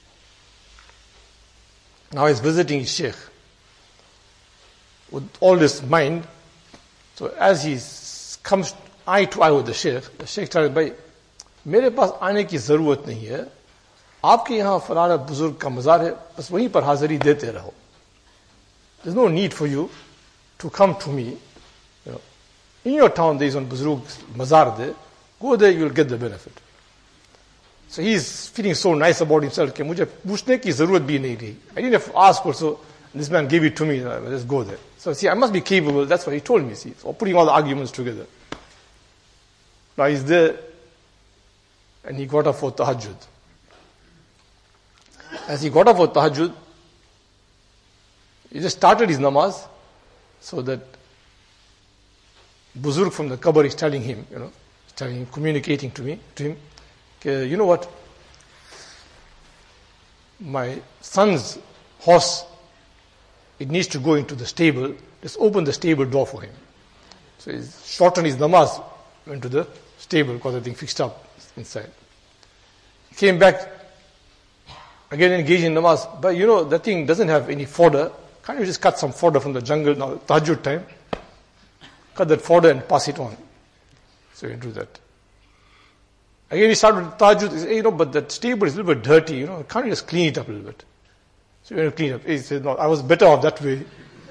now he's visiting his sheikh with all this mind. So as he comes eye to eye with the sheikh, the sheikh tells him, "Bhai, मेरे पास आने की जरूरत नहीं है. आपके यहाँ फलाना बुजुर्ग का मजार है, बस वहीं पर हाजिरी देते रहो. There's no need for you to come to me. You know, in your town there is one Buzrug's mazar there. Go there, you will get the benefit." So he's feeling so nice about himself. कि मुझे पूछने की जरूरत भी नहीं रही. I didn't have to ask also. This man gave it to me. Let's go there. So see, I must be capable. That's what he told me. See, so putting all the arguments together. Now he's there, and he got up for tahajjud. As he got up for tahajjud, he just started his namaz, so that Buzurg from the qabr is telling him, you know, telling him, communicating to me, to him, okay, you know what? My son's horse, it needs to go into the stable, just open the stable door for him. So he shortened his namaz, went to the stable because the thing fixed up inside. He came back, again engaged in namaz, but you know, that thing doesn't have any fodder. Can't you just cut some fodder from the jungle now, tahajjud time? Cut that fodder and pass it on. So you do that. Again he started with tahajjud, he said, hey, you know, but that stable is a little bit dirty, you know, can't you just clean it up a little bit? So you want to clean up. He said, no, I was better off that way.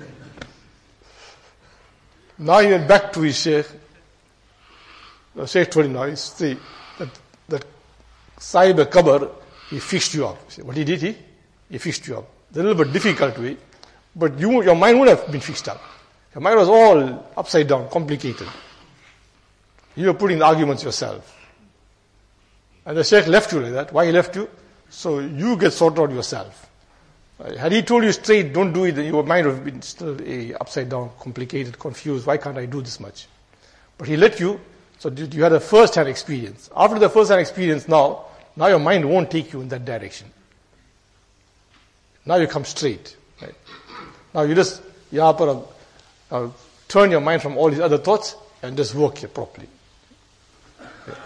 Now he went back to his sheikh. The sheikh told him, now, you see, that, that Sahib Kabar, he fixed you up. See, what he did, he, he fixed you up. It's a little bit difficult way, but you, your mind would have been fixed up. Your mind was all upside down, complicated. You were putting the arguments yourself. And the sheikh left you like that. Why he left you? So you get sorted out yourself. Right? Had he told you straight, don't do it, then your mind would have been still a upside down, complicated, confused. Why can't I do this much? But he let you, so you had a first-hand experience. After the first-hand experience now, now your mind won't take you in that direction. Now you come straight. Right? Now you just, yeah, uh, turn your mind from all these other thoughts and just work here properly. Okay.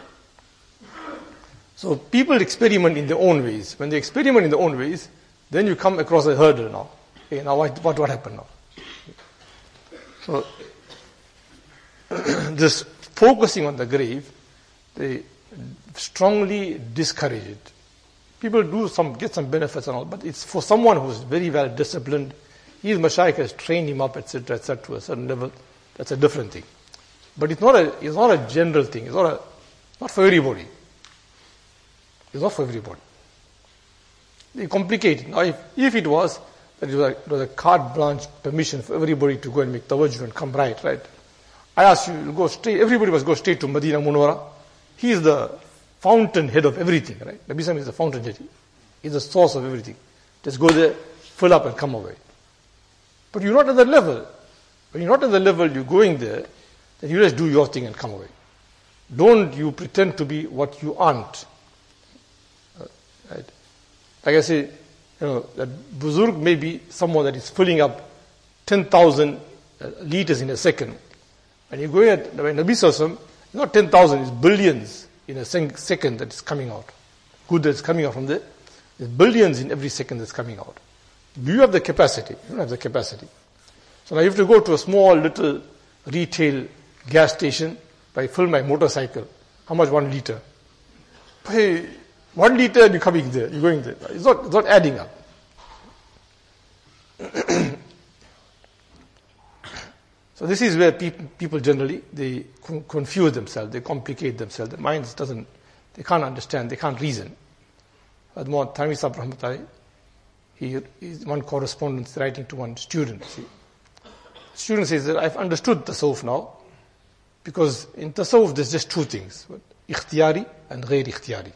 So people experiment in their own ways. When they experiment in their own ways, then you come across a hurdle now. Okay, now what, what, what happened now? So, this focusing on the grave, they strongly discourage it. People do some, get some benefits and all, but it's for someone who's very well disciplined, his mashayikh has trained him up, et cetera, et cetera, to a certain level, that's a different thing. But it's not a, it's not a general thing, it's not a, not for everybody. It's not for everybody. They complicate it. Now, if, if it was, that it was, a, it was a carte blanche permission for everybody to go and make tawajjuh and come right, right? I asked you to go straight, everybody must go straight to Medina Munawwara. He is the fountainhead of everything, right? Nabi Sallam is the fountainhead. He is the source of everything. Just go there, fill up and come away. But you're not at that level. When you're not at the level, you're going there, then you just do your thing and come away. Don't you pretend to be what you aren't. Right? Like I say, you know, that Buzurg may be someone that is filling up ten thousand liters in a second. And you're going at, when Nabi Sallam, it's not ten thousand, it's billions in a second that is coming out. Good that's coming out from there. There's billions in every second that's coming out. Do you have the capacity? You don't have the capacity. So now you have to go to a small little retail gas station, I fill my motorcycle. How much? One liter. Hey, one liter and you're coming there, you're going there. It's not, it's not adding up. So this is where people, people generally, they confuse themselves, they complicate themselves. Their minds doesn't, they can't understand, they can't reason. Admon Thanvi Sahib Rahmatullahi, he is one correspondent writing to one student. See. The student says that I've understood tasawwuf now, because in tasawwuf there's just two things, ikhtiyari and ghair ikhtiyari.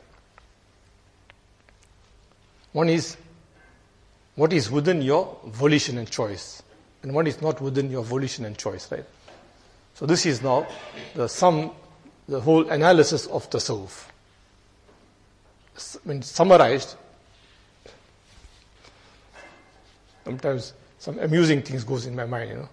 One is what is within your volition and choice, and one is not within your volition and choice, right? So this is now the sum, the whole analysis of tasawwuf. When summarized, sometimes some amusing things goes in my mind, you know.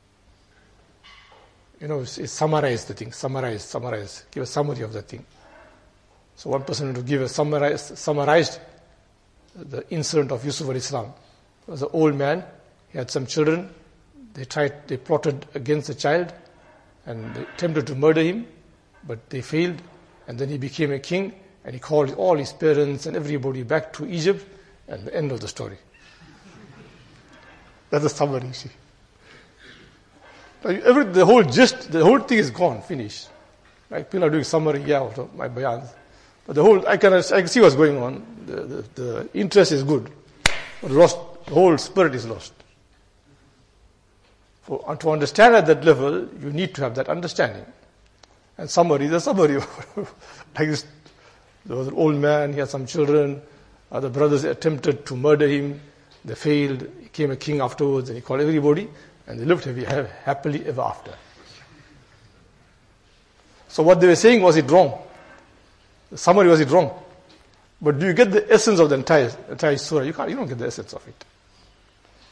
You know, it's, it's summarize the thing, summarize, summarize, give a summary of the thing. So one person to give a summarized, summarized the incident of Yusuf alayhi salam. He was an old man, he had some children, they tried, they plotted against the child, and they attempted to murder him, but they failed, and then he became a king, and he called all his parents and everybody back to Egypt, and the end of the story. That's the summary, you see. Every, the whole gist, the whole thing is gone, finished. Like people are doing summary, yeah, of my bayans. But the whole, I can, I can see what's going on. The, the, the interest is good. But lost, the whole spirit is lost. For, to understand at that level, you need to have that understanding. And summary, the summary. Like this, there was an old man, he had some children, uh, the brothers attempted to murder him, they failed, he became a king afterwards, and he called everybody, and they lived happily ever after. So what they were saying, was it wrong? The summary, was it wrong? But do you get the essence of the entire, entire surah? You can't, you don't get the essence of it.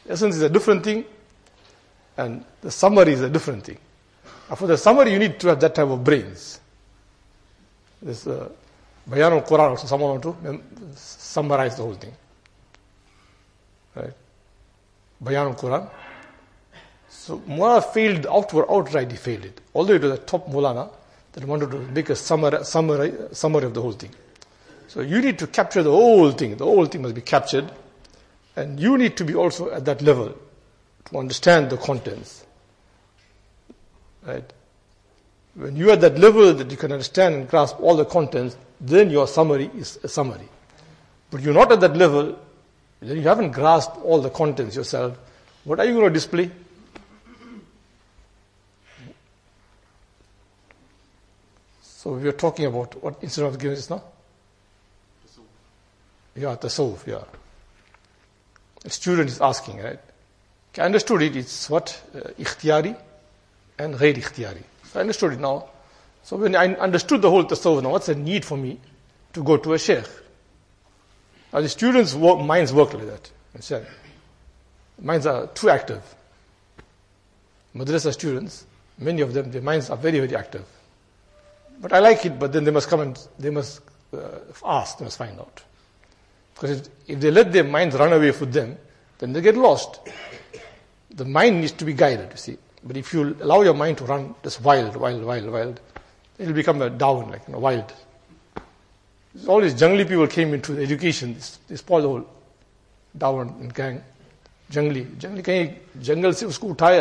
Essence is a different thing, and the summary is a different thing. Now for the summary, you need to have that type of brains. This uh, Bayan al-Quran also, someone want to mem- summarize the whole thing. Right? Bayan al-Quran. So Mulana failed outward, outright he failed it. All the way to the top Mulana that wanted to make a summary, summary, summary of the whole thing. So you need to capture the whole thing. The whole thing must be captured. And you need to be also at that level to understand the contents. Right? When you are at that level that you can understand and grasp all the contents, then your summary is a summary. But you're not at that level, then you haven't grasped all the contents yourself. What are you going to display? So we are talking about what instead of giving this now? Yeah, tasawwuf, yeah. A student is asking, right? I understood it, it's what? Uh, ikhtiyari and ghair ikhtiyari. So I understood it now. So when I understood the whole tasawwuf, now what's the need for me to go to a sheikh? Now the students' work, minds work like that. Understand? Minds are too active. Madrasa students, many of them, their minds are very, very active. But I like it, but then they must come and they must uh, ask, they must find out. Because if, if they let their minds run away with them, then they get lost. The mind needs to be guided, you see. But if you allow your mind to run just wild, wild, wild, wild, it will become a down, like, you know, wild. All these jungly people came into the education, they spoiled the whole down and gang. Jungly, jungly कहीं जंगल से उसको उठाया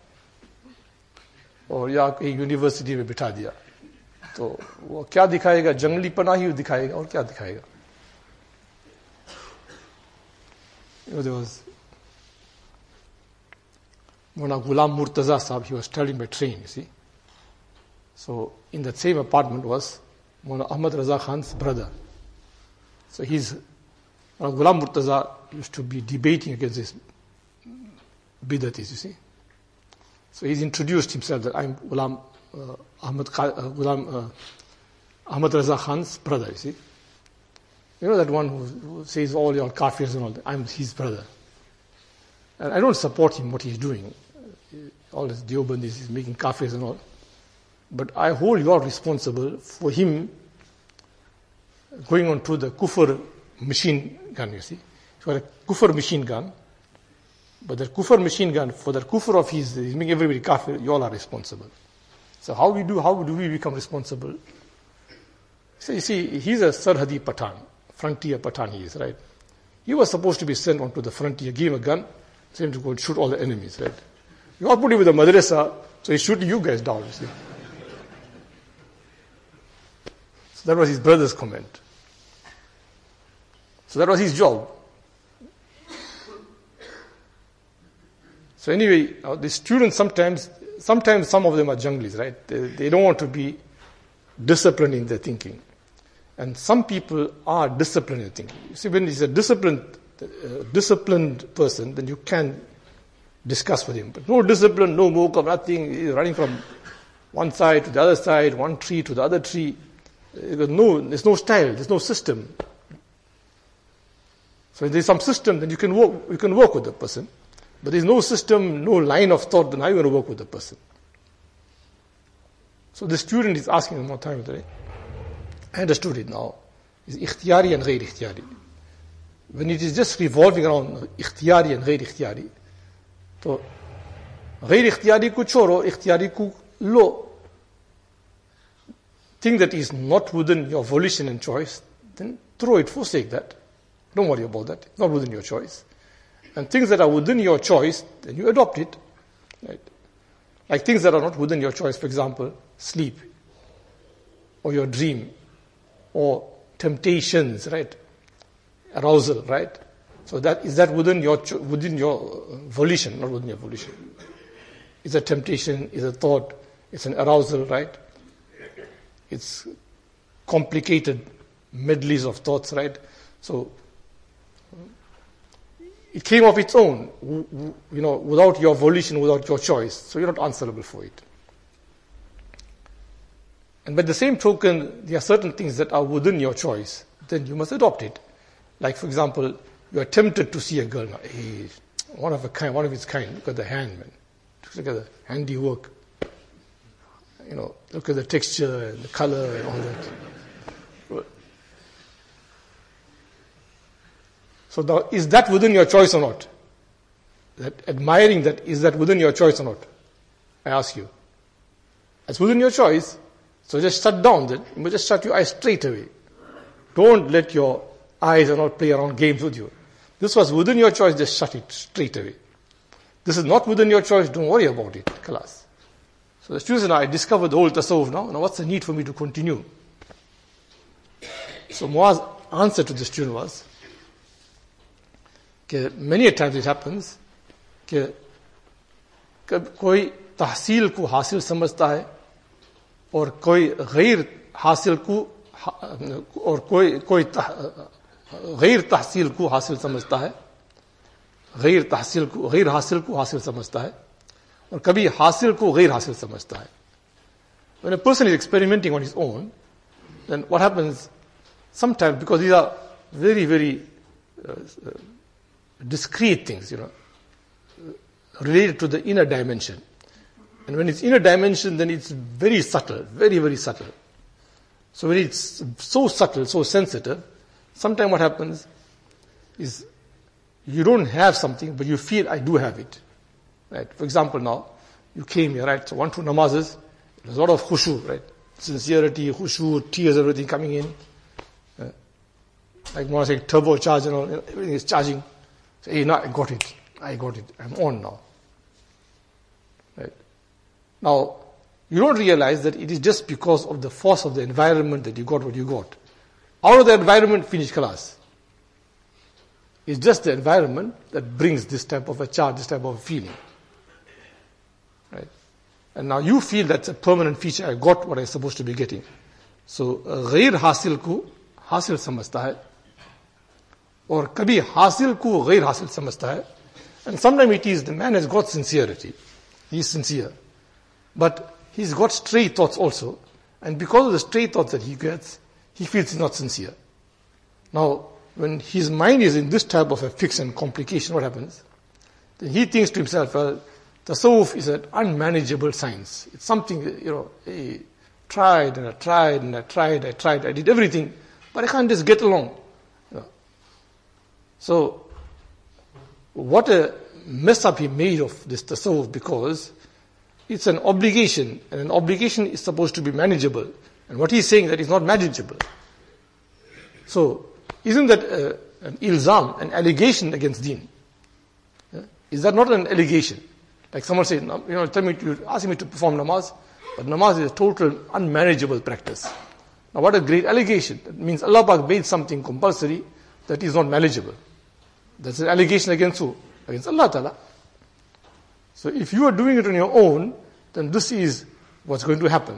और या कहीं university में बिठा दिया तो वो क्या दिखाएगा जंगली पना ही दिखाएगा और क्या दिखाएगा you know, there was Mona Ghulam Murtaza Sahab, he was traveling by train, you see. So in that same apartment was Mona Ahmad Raza Khan's brother. So he's Mona Ghulam Murtaza used to be debating against this bidatis, you see. So he's introduced himself that I'm Ghulam uh, Ahmad uh, Ghulam uh, Ahmad Raza Khan's brother, you see. You know that one who, who says all your kafirs and all that. I'm his brother. And I don't support him, what he's doing. All this Deobandis, he's making kafirs and all. But I hold you are responsible for him going on to the kufr machine gun, you see. He's got a kufr machine gun. But the kufr machine gun, for the kufr of his, he's making everybody kafir, you all are responsible. So how we do, how do we become responsible? So you see, he's a Sarhadi Pathan. Frontier Pathan he is, right? He was supposed to be sent onto the frontier, give him a gun, send him to go and shoot all the enemies, right? You all put him with a madrasa, so he's shooting you guys down, you see. So that was his brother's comment. So that was his job. So anyway, uh, the students sometimes, sometimes some of them are junglis, right? They, they don't want to be disciplined in their thinking. And some people are disciplined in thinking. You see, when he's a disciplined, uh, disciplined person, then you can discuss with him. But no discipline, no mocha, nothing. He's running from one side to the other side, one tree to the other tree. There's no, there's no style, there's no system. So if there's some system, then you can work, you can work with the person. But there's no system, no line of thought, then how are you going to work with the person? So the student is asking one more time today. I understood it now. It's ikhtiyari and ghair ikhtiyari. When it is just revolving around ikhtiyari and ghair ikhtiyari, so ghair ikhtiyari ku choro, ikhtiyari ku lo. Thing that is not within your volition and choice, then throw it, forsake that. Don't worry about that. It's not within your choice. And things that are within your choice, then you adopt it. Right? Like things that are not within your choice, for example, sleep, or your dream, or temptations, right? Arousal, right? So that is that within your within your volition, not within your volition. It's a temptation, it's a thought, it's an arousal, right? It's complicated medleys of thoughts, right? So it came of its own, you know, without your volition, without your choice. So you're not answerable for it. And by the same token, there are certain things that are within your choice. Then you must adopt it. Like, for example, you are tempted to see a girl. Now, hey, one of a kind, one of its kind. Look at the hand, man. Look at the handiwork. You know, look at the texture and the color and all that. So now, is that within your choice or not? That admiring that, is that within your choice or not? I ask you. It's within your choice. So just shut down then. You must just shut your eyes straight away. Don't let your eyes and all play around games with you. This was within your choice, just shut it straight away. This is not within your choice, don't worry about it. Khalas. So the students and I discovered the whole tasawwuf now. Now what's the need for me to continue? So Muaz's answer to the student was, that many a times it happens, that koi tahsil ko hasil samajhta hai, और कोई गैर हासिल को और कोई कोई गैर तहसील को हासिल समझता है, गैर तहसील को गैर हासिल को हासिल समझता है, और कभी हासिल को गैर हासिल समझता है. When a person is experimenting on his own, then what happens sometimes, because these are very very uh, discrete things, you know, related to the inner dimension. And when it's inner dimension, then it's very subtle, very, very subtle. So when it's so subtle, so sensitive, sometimes what happens is you don't have something, but you feel, I do have it. Right? For example, now, you came here, right? So one, two namazes, there's a lot of khushu, right? Sincerity, khushu, tears, everything coming in. Uh, like when I say turbo charge and all, everything is charging. So, hey, now I got it. I got it. I'm on now. Right? Now, you don't realize that it is just because of the force of the environment that you got what you got. Out of the environment, finish class. It's just the environment that brings this type of a charge, this type of a feeling. Right? And now you feel that's a permanent feature. I got what I'm supposed to be getting. So, ghair hasil ko hasil samajhta hai. Or kabhi hasil ko ghair hasil samajhta hai. And sometimes it is the man has got sincerity. He is sincere. But he's got stray thoughts also. And because of the stray thoughts that he gets, he feels he's not sincere. Now, when his mind is in this type of a fix and complication, what happens? Then he thinks to himself, well, tasawwuf is an unmanageable science. It's something, you know, I tried and I tried and I tried, I tried, I did everything, but I can't just get along. You know. So, what a mess up he made of this tasawwuf, because it's an obligation, and an obligation is supposed to be manageable. And what he's saying that is not manageable. So, isn't that uh, an ilzam, an allegation against deen? Yeah? Is that not an allegation? Like someone says, you know, tell me, you ask me to perform namaz, but namaz is a total unmanageable practice. Now what a great allegation. That means Allah Pak made something compulsory that is not manageable. That's an allegation against who? Against Allah Ta'ala. So if you are doing it on your own, then this is what's going to happen.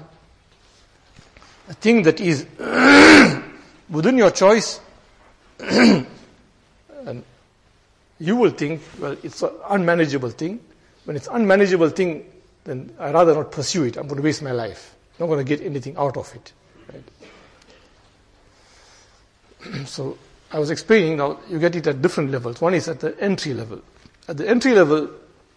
A thing that is within your choice, and you will think, well, it's an unmanageable thing. When it's unmanageable thing, then I rather not pursue it. I'm going to waste my life. I'm not going to get anything out of it. Right? So I was explaining, now you get it at different levels. One is at the entry level. At the entry level,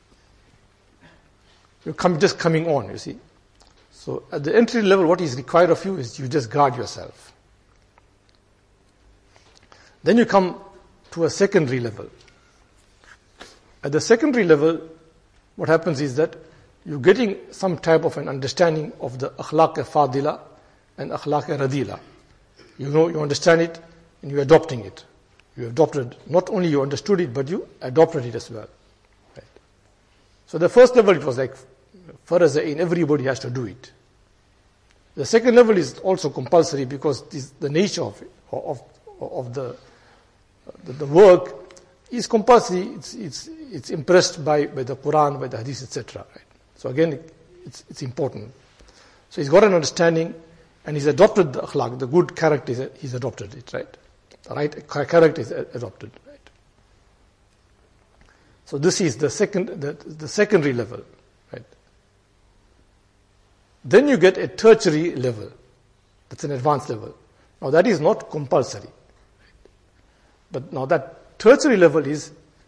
you're come, just coming on, you see. So at the entry level, what is required of you is you just guard yourself. Then you come to a secondary level. At the secondary level, what happens is that you're getting some type of an understanding of the akhlaq-e-fadila and akhlaq-e-radila. You know, you understand it, and you're adopting it. You adopted, not only you understood it, but you adopted it as well. Right? So the first level, it was like, Farazain, everybody has to do it. The second level is also compulsory because this, the nature of it, of, of the, the, the work is compulsory. It's, it's, it's impressed by, by the Quran, by the Hadith, et cetera. Right? So again, it's, it's important. So he's got an understanding, and he's adopted the akhlaq, the good character, he's adopted it, right? The right character is adopted, right? So this is the second, the, the secondary level, right? Then you get a tertiary level. That's an advanced level. Now that is not compulsory. But now that tertiary level is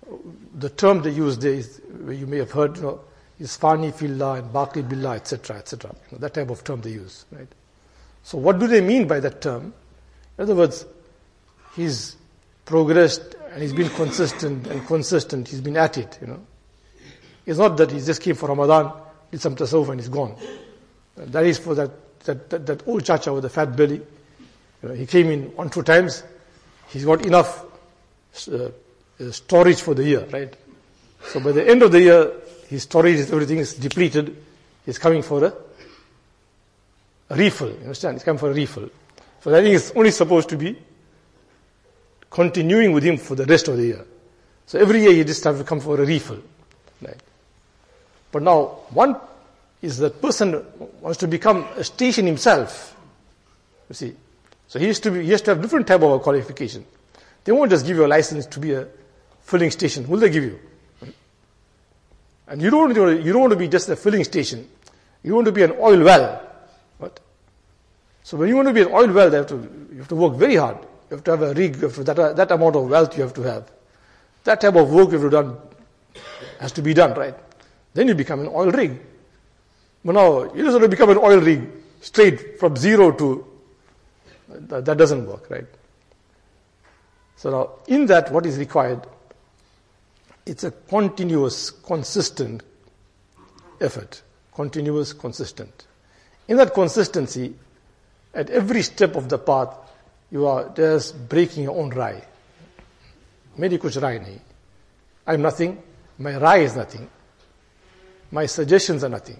the term they use there is, you may have heard, you know, is fani fillah and baqi billah, et cetera, et cetera. You know, that type of term they use, right? So what do they mean by that term? In other words, he's progressed and he's been consistent and consistent. He's been at it, you know. It's not that he just came for Ramadan, did some tasawwuf and he's gone. That is for that that, that, that old chacha with the fat belly. You know, he came in one, two times. He's got enough uh, storage for the year, right? So by the end of the year, his storage, everything is depleted. He's coming for a, a refill. You understand? He's coming for a refill. So I think it's only supposed to be continuing with him for the rest of the year. So every year you just have to come for a refill. Right? But now, one is that person wants to become a station himself. You see. So he has to be, he has to have different type of a qualification. They won't just give you a license to be a filling station. Will they give you? And you don't, you don't want to be just a filling station. You want to be an oil well. What? So when you want to be an oil well, you have to, you have to work very hard. You have to have a rig, you have to, that, that amount of wealth you have to have. That type of work you have to done, has to be done, right? Then you become an oil rig. But now, you just want to become an oil rig, straight from zero to, that, that doesn't work, right? So now, in that, what is required, it's a continuous, consistent effort. Continuous, consistent. In that consistency, at every step of the path, you are just breaking your own rai. Meri kuch rai nahi. I am nothing. My rai is nothing. My suggestions are nothing.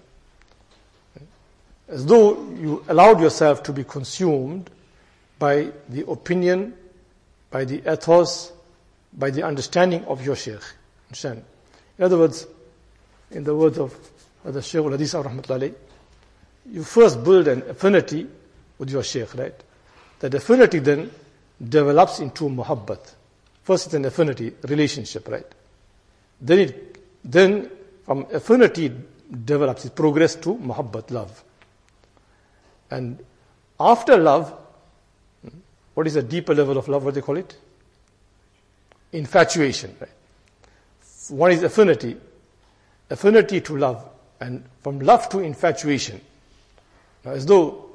As though you allowed yourself to be consumed by the opinion, by the ethos, by the understanding of your Shaykh. Understand? In other words, in the words of the Shaykh al-Hadith rahmatullahi, you first build an affinity with your Shaykh, right? That affinity then develops into muhabbat. First it's an affinity, relationship, right? Then it, then from affinity it develops, it progresses to muhabbat, love. And after love, what is a deeper level of love? What do they call it? Infatuation, right? One is affinity, affinity to love, and from love to infatuation. Now, as though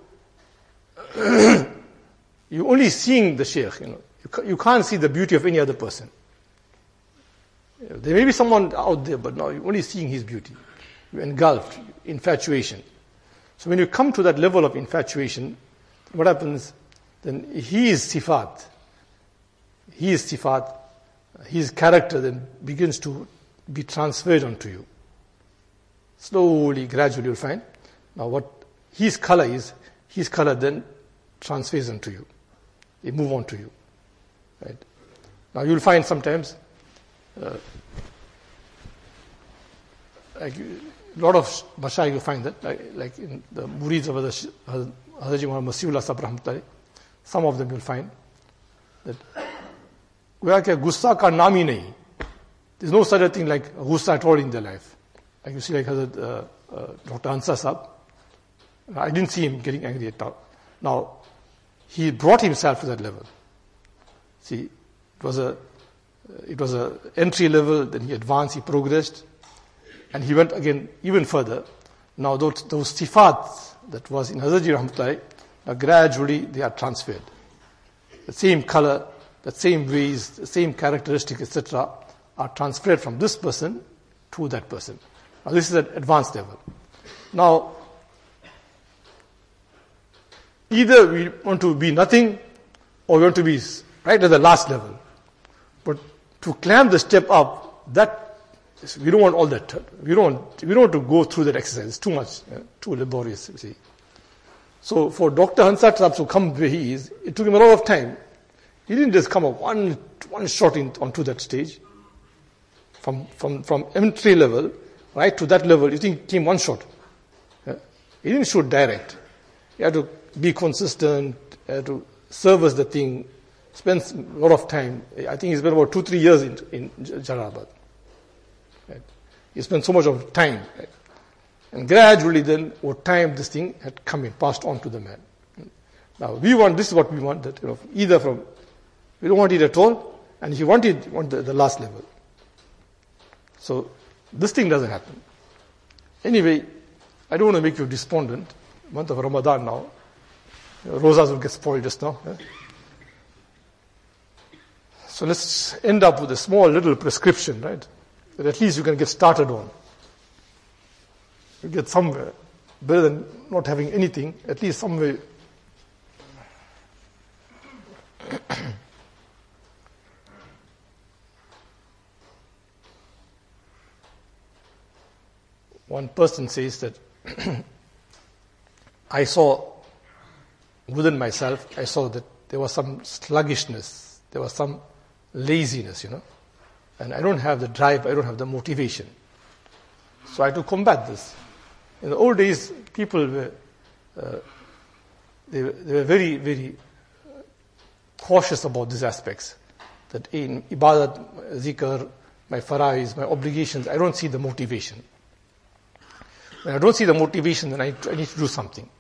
you're only seeing the Shaykh, you know, you, you can't see the beauty of any other person. You know, there may be someone out there, but now you're only seeing his beauty. You're engulfed, infatuation. So when you come to that level of infatuation, what happens? Then he is sifat. He is sifat. His character then begins to be transferred onto you. Slowly, gradually you'll find. Now what his color is, his color then transfers onto you. They move on to you. Right? Now you'll find sometimes, uh, like a lot of mashayikh you find that, like, like in the murids of the Hazrat Muhammad Masihullah Sahib rahmatullahi, some of them you'll find that goya ke gussa ka naam hi nahi. There's no such a thing like gussa at all in their life. Like you see, like Hazrat uh, uh, Doctor Ansar Sahib, I didn't see him getting angry at all. Now, he brought himself to that level. See, it was a, it was a entry level, then he advanced, he progressed, and he went again even further. Now those, those sifat that was in Hazrat Ji Rahmatullahi, now gradually they are transferred. The same color, the same ways, the same characteristics, et cetera are transferred from this person to that person. Now this is an advanced level. Now, either we want to be nothing or we want to be right at the last level. But to climb the step up, that we don't want all that. We don't want, we don't want to go through that exercise. It's too much, uh, too laborious, you see. So for Doctor Hansar Sahib to come where he is, it took him a lot of time. He didn't just come up one one shot in, onto that stage. From from from entry level right to that level, you think came one shot. Yeah? He didn't shoot direct. He had to be consistent, had to service the thing, spends a lot of time. I think he spent about two, three years in, in Jalalabad. Right? He spent so much of time. Right? And gradually then, over time, this thing had come in, passed on to the man. Now, we want, this is what we want, that, you know, either from, we don't want it at all, and if you want it, you want the, the last level. So this thing doesn't happen. Anyway, I don't want to make you despondent. Month of Ramadan now. Rosas will get spoiled just now. Eh? So let's end up with a small little prescription, right? That at least you can get started on. You get somewhere. Better than not having anything, at least somewhere. One person says that I saw within myself, I saw that there was some sluggishness, there was some laziness, you know, and I don't have the drive, I don't have the motivation. So I had to combat this. In the old days, people were, uh, they, were they were very, very cautious about these aspects. That in ibadat, zikr, my fara'is, my obligations, I don't see the motivation. When I don't see the motivation, then I, I need to do something.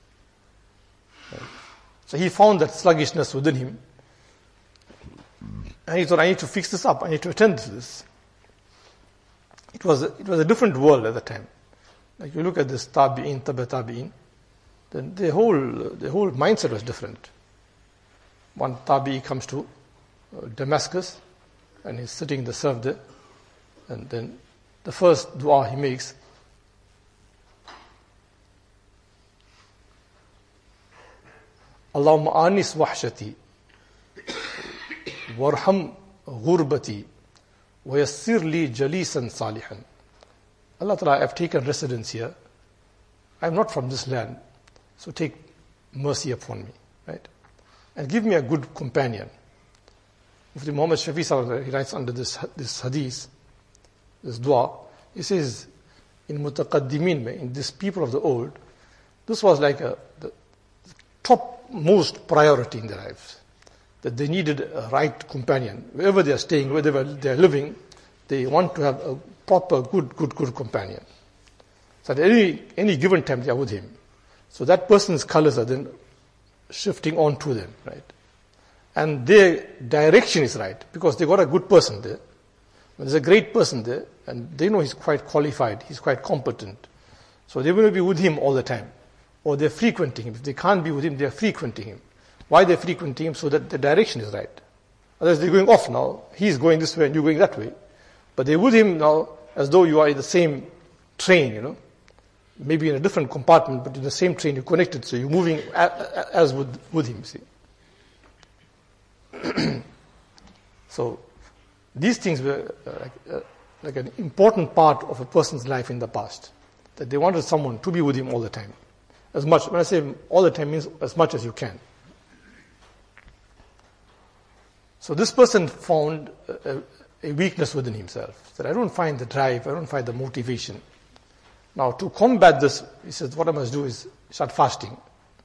So he found that sluggishness within him. And he thought, I need to fix this up. I need to attend to this. It was a, it was a different world at the time. Like you look at this tabi'in, tabi tabi'in, then the whole, the whole mindset was different. One tabi'i comes to Damascus and he's sitting in the surf there. And then the first dua he makes, Allahumma anis wahshati warham ghurbati wa yassir li jalisan salihan. Allah Ta'ala, I have taken residence here. I am not from this land, so take mercy upon me, right? And give me a good companion. Mufti Muhammad Shafi Sahib, he writes under this this hadith, this dua, he says, in mutaqaddimin, in this people of the old, this was like a the topmost priority in their lives. That they needed a right companion. Wherever they are staying, wherever they are living, they want to have a proper, good, good, good companion. So at any, any given time they are with him. So that person's colors are then shifting on to them, right? And their direction is right, because they got a good person there. There's a great person there, and they know he's quite qualified, he's quite competent. So they will be with him all the time. Or they're frequenting him. If they can't be with him, they're frequenting him. Why they're frequenting him? So that the direction is right. Otherwise they're going off now. He's going this way and you're going that way. But they're with him now as though you are in the same train, you know. Maybe in a different compartment, but in the same train you're connected. So you're moving as with, with him, see. So these things were uh, like, uh, like an important part of a person's life in the past. That they wanted someone to be with him all the time. As much, when I say all the time, means as much as you can. So this person found a, a weakness within himself. That I don't find the drive, I don't find the motivation. Now to combat this, he says, what I must do is start fasting.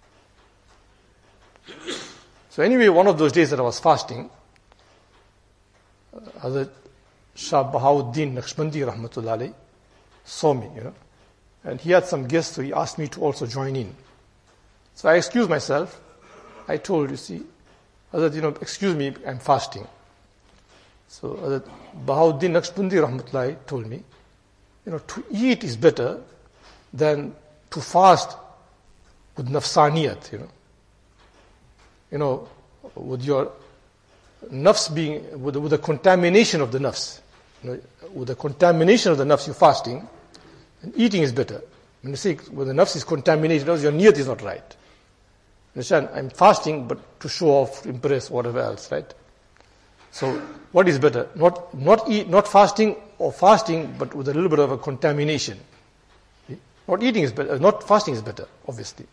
So anyway, one of those days that I was fasting, uh, Hazrat Shah Bahauddin Naqshbandi Rahmatullah Alayhi saw me, you know. And he had some guests, so he asked me to also join in. So I excused myself. I told, you see, Hazrat, you know, excuse me, I'm fasting. So Hazrat Bahauddin Naqshbandi Rahmatullah told me, you know, to eat is better than to fast with nafsaniyat, you know. You know, with your nafs being, with, with the contamination of the nafs. You know, with the contamination of the nafs, you're fasting. And eating is better. When you say when the nafs is contaminated, your niyat is not right. Understand? I'm fasting, but to show off, impress, whatever else, right? So, what is better? Not not eat, not fasting or fasting, but with a little bit of a contamination. Not eating is better. Not fasting is better, obviously.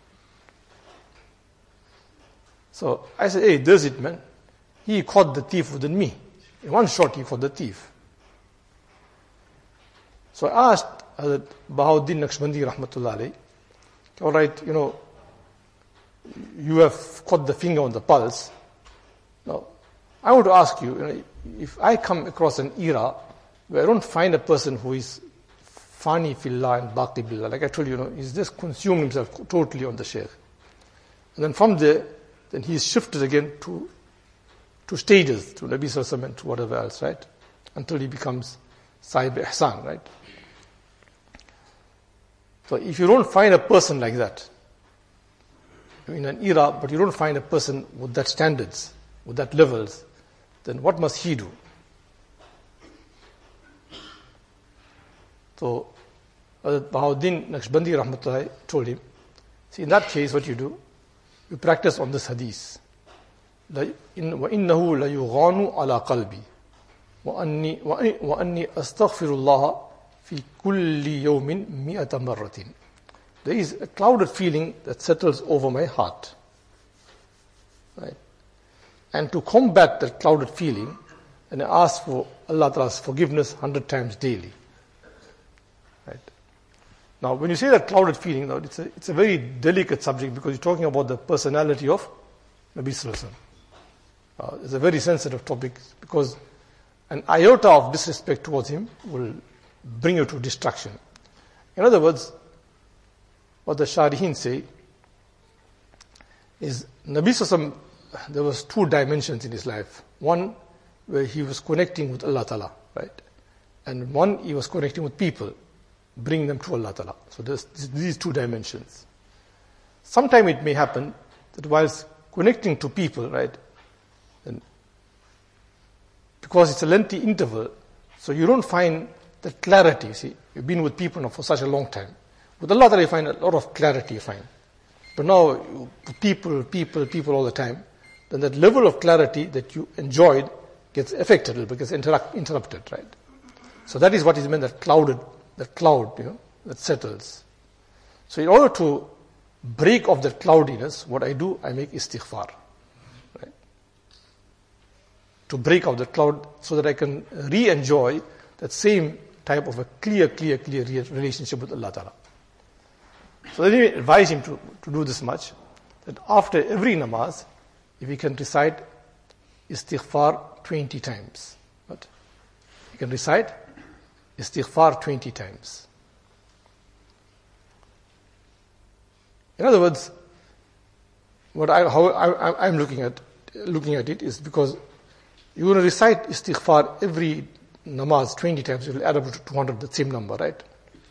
So I said, "Hey, there's it, man. He caught the thief within me. In one shot, he caught the thief." So I asked Hazrat Bahauddin Naqshbandi Rahmatullah Alayhi, all right, you know, you have caught the finger on the pulse. Now, I want to ask you, you know, if I come across an era where I don't find a person who is fani fillah and baqi billah, like I told you, you know, he's just consumed himself totally on the shaykh. And then from there, then he's shifted again to to stages, to Nabi Sallallahu Alaihi Wasallam and to whatever else, right? Until he becomes Sahib Ihsan, right? So if you don't find a person like that, in an era, but you don't find a person with that standards, with that levels, then what must he do? So, Bahauddin Naqshbandi Rahmatullahi told him, see, in that case, what you do, you practice on this hadith. وَإِنَّهُ لَيُغَانُ عَلَى قَلْبِي وَأَنِّي أَسْتَغْفِرُ اللَّهَ فِي كُلِّ يَوْمٍ مِئَةَ مَرَّةٍ. There is a clouded feeling that settles over my heart. Right? And to combat that clouded feeling, and I ask for Allah Ta'ala's forgiveness hundred times daily. Right? Now, when you say that clouded feeling, now it's a, it's a very delicate subject because you're talking about the personality of Nabi Sallallahu Alaihi Wasallam. Uh, it's a very sensitive topic because an iota of disrespect towards him will bring you to destruction. In other words, what the Sharihin say is Nabi Sallallahu Alaihi Wasallam, there was two dimensions in his life. One where he was connecting with Allah Ta'ala, right? And one he was connecting with people, bring them to Allah Ta'ala. So there's these two dimensions. Sometime it may happen that whilst connecting to people, right, and because it's a lengthy interval, so you don't find the clarity, you see. You've been with people now for such a long time. With Allah Ta'ala you find a lot of clarity, you find. But now, people, people, people all the time, then that level of clarity that you enjoyed gets affected a little bit, gets interrupt, interrupted, right? So that is what is meant, that clouded, that cloud, you know, that settles. So in order to break off that cloudiness, what I do, I make istighfar. Right? To break off that cloud so that I can re-enjoy that same type of a clear, clear, clear relationship with Allah Ta'ala. So let me advise him to, to do this much, that after every namaz, if he can recite istighfar twenty times. What? He can recite istighfar twenty times. In other words, what I, how I, I'm looking at, looking at it is because you're going to recite istighfar every namaz twenty times, it will add up to two hundred, the same number, right?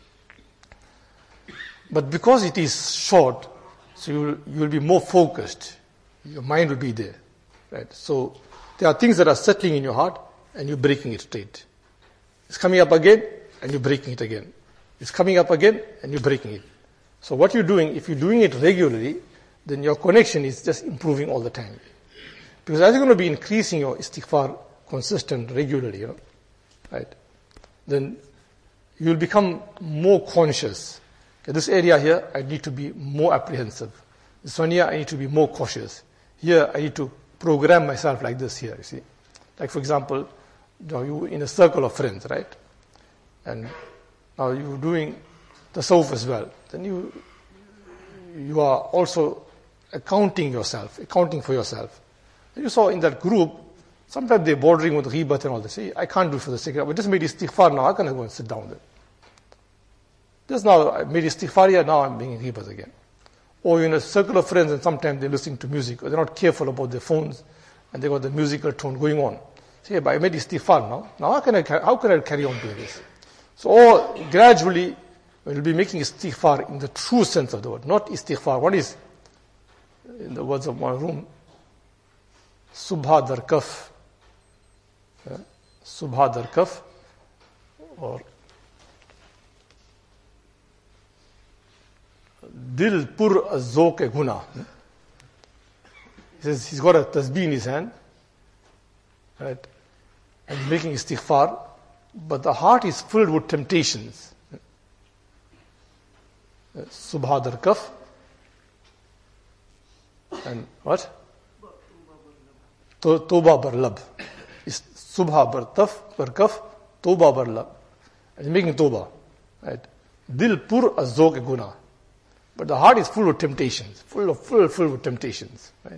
But because it is short, so you will, you will be more focused. Your mind will be there, right? So there are things that are settling in your heart, and you're breaking it straight. It's coming up again, and you're breaking it again. It's coming up again, and you're breaking it. So what you're doing, if you're doing it regularly, then your connection is just improving all the time. Because as you're going to be increasing your istighfar consistent, regularly, you know, right? Then you'll become more conscious. Okay, this area here, I need to be more apprehensive. This one here, I need to be more cautious. Here, I need to program myself like this here, you see. Like, for example, you know, you in a circle of friends, right? And now you're doing tasawwuf as well. Then you, you are also accounting yourself, accounting for yourself. And you saw in that group, sometimes they're bordering with ghibat and all this. See, I can't do it for the sake of it. I just made istighfar now, how can I go and sit down there? Just now, I made istighfar here, now I'm being ghibat again. Or you're in a circle of friends and sometimes they're listening to music, or they're not careful about their phones, and they got the musical tone going on. See, but I made istighfar now. Now how can I, how can I carry on doing this? So all gradually, we'll be making istighfar in the true sense of the word, not istighfar. What is, in the words of my room, subha dar kaf, yeah? Subha dar kaf, or Dil pur azok e guna. He says he's got a tasbih in his hand, right? And making istighfar, but the heart is filled with temptations. Subha dar kaf. And what? Toba bar lab. Subha bar taf, bar kaf, toba bar lab. And he's making toba, right? Dil pur azok e guna. But the heart is full of temptations, full of, full, full with temptations, right?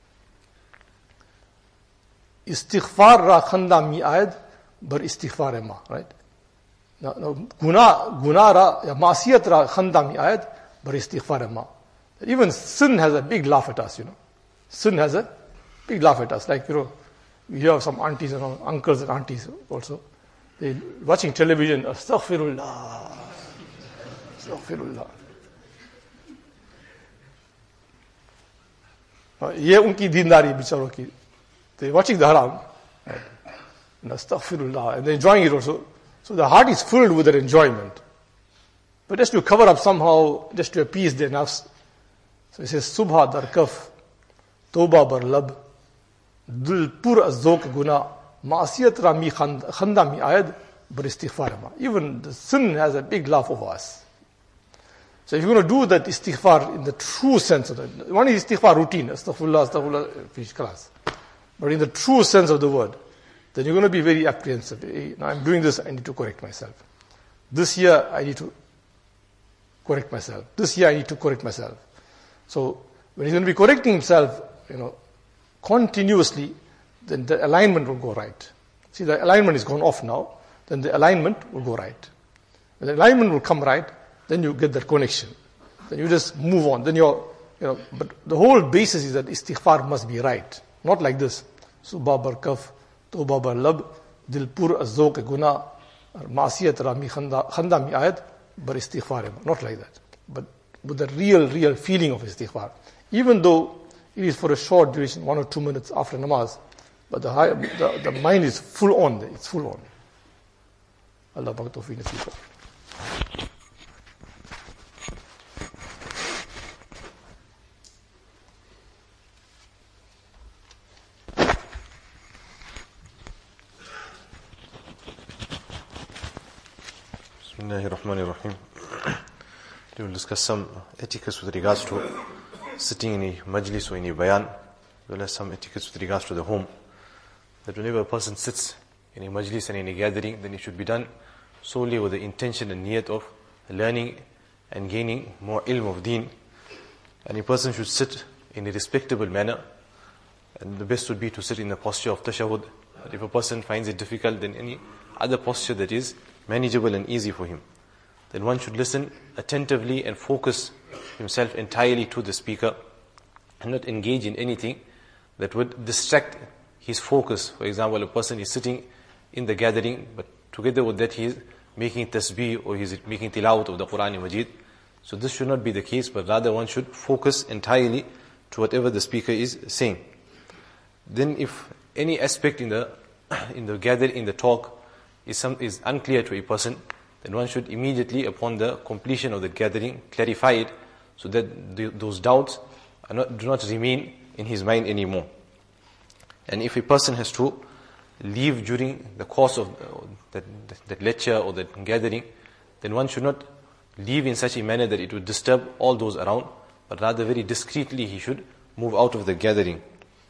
Istighfar ra khanda mi aayad, bar istighfar ma, right? Now, now guna, guna ra, ya masiyat ra khanda mi aayad, bar istighfar ma. Even sin has a big laugh at us, you know. Sin has a big laugh at us. Like, you know, we have some aunties and uncles and aunties also. They're watching television, astaghfirullah, astaghfirullah. ये उनकी दीनदारी बिचारों की. They're watching the haram. Right? And astaghfirullah. And they're enjoying it also. So the heart is filled with their enjoyment. But just to cover up somehow, just to appease their nafs. So he says, Subha dar kaf, Toba bar lab, Dil pur az-zawq guna, Ma'asiyat ra mi khanda mi ayad, bar istighfar ma. Even the sin has a big laugh over us. So if you're going to do that istighfar in the true sense of it, one is istighfar routine, astaghfirullah, astaghfirullah, finish class. But in the true sense of the word, then you're going to be very apprehensive. Hey, now I'm doing this, I need to correct myself. This year, I need to correct myself. This year, I need to correct myself. So when he's going to be correcting himself, you know, continuously, then the alignment will go right. See, the alignment is gone off now, then the alignment will go right. When the alignment will come right, then you get that connection. Then you just move on. Then you're, you know, but the whole basis is that istighfar must be right. Not like this. Subha bar kaf, Toba bar lab, Dil pur az-zawq guna, Ma'asiyat ra mi khanda mi ayat, bar istighfar. Not like that. But with the real, real feeling of istighfar. Even though it is for a short duration, one or two minutes after namaz, but the, high, the, the mind is full on there. It's full on. Allah Pak Tawfiq Nasib. Bismillahir Rahmanir Rahim. We will discuss some etiquettes with regards to sitting in a majlis or in a bayan. We will have some etiquettes with regards to the home. That whenever a person sits in a majlis and in a gathering, then it should be done solely with the intention and niyat of learning and gaining more ilm of deen. And a person should sit in a respectable manner. And the best would be to sit in the posture of tashahud. But if a person finds it difficult, then any other posture that is manageable and easy for him. Then one should listen attentively and focus himself entirely to the speaker and not engage in anything that would distract his focus. For example, a person is sitting in the gathering, but together with that he is making tasbih or he is making tilawat of the Quran Majid. So this should not be the case, but rather one should focus entirely to whatever the speaker is saying. Then if any aspect in the in the gathering, in the talk, is some is unclear to a person, then one should immediately, upon the completion of the gathering, clarify it so that the, those doubts are not, do not remain in his mind anymore. And if a person has to leave during the course of that, that lecture or that gathering, then one should not leave in such a manner that it would disturb all those around, but rather very discreetly he should move out of the gathering.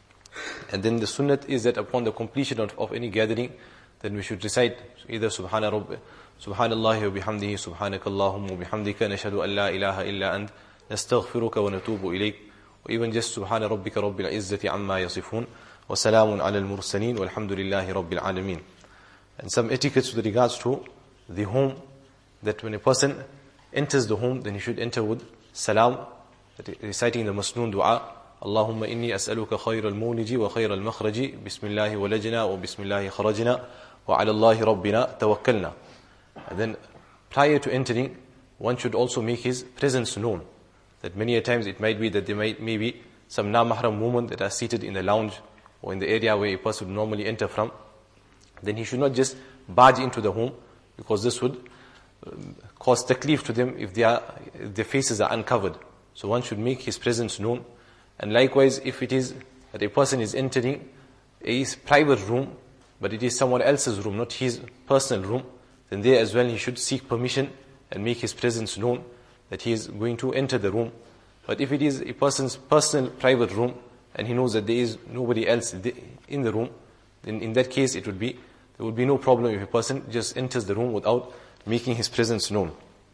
And then the sunnat is that upon the completion of, of any gathering, then we should recite either Subhana Rabbi, Subhanallahi wa bihamdihi, Subhanakallahumma wa bihamdika, nashhadu an la ilaha illa ant, nastaghfiruka wa natubu ilayk, or even just Subhana Rabbika Rabbil Izzati amma yasifun, wa salamun ala al-mursaleen, walhamdulillahi Rabbil Alameen. And some etiquettes with regards to the home, that when a person enters the home, then he should enter with salam, reciting the masnoon dua, Allahumma inni as'aluka khayra al-muniji wa khayra al-makhraji, bismillahi walajna wa bismillahi kharajna, wa ala Allahi rabbina tawakkalna. And then prior to entering, one should also make his presence known. That many a times it might be that there might may be some na-mahram women that are seated in the lounge or in the area where a person would normally enter from. Then he should not just barge into the home, because this would cause taklif to them if, they are, if their faces are uncovered. So one should make his presence known. And likewise, if it is that a person is entering a private room, but it is someone else's room, not his personal room, then there as well he should seek permission and make his presence known that he is going to enter the room. But if it is a person's personal private room and he knows that there is nobody else in the room, then in that case it would be, there would be no problem if a person just enters the room without making his presence known.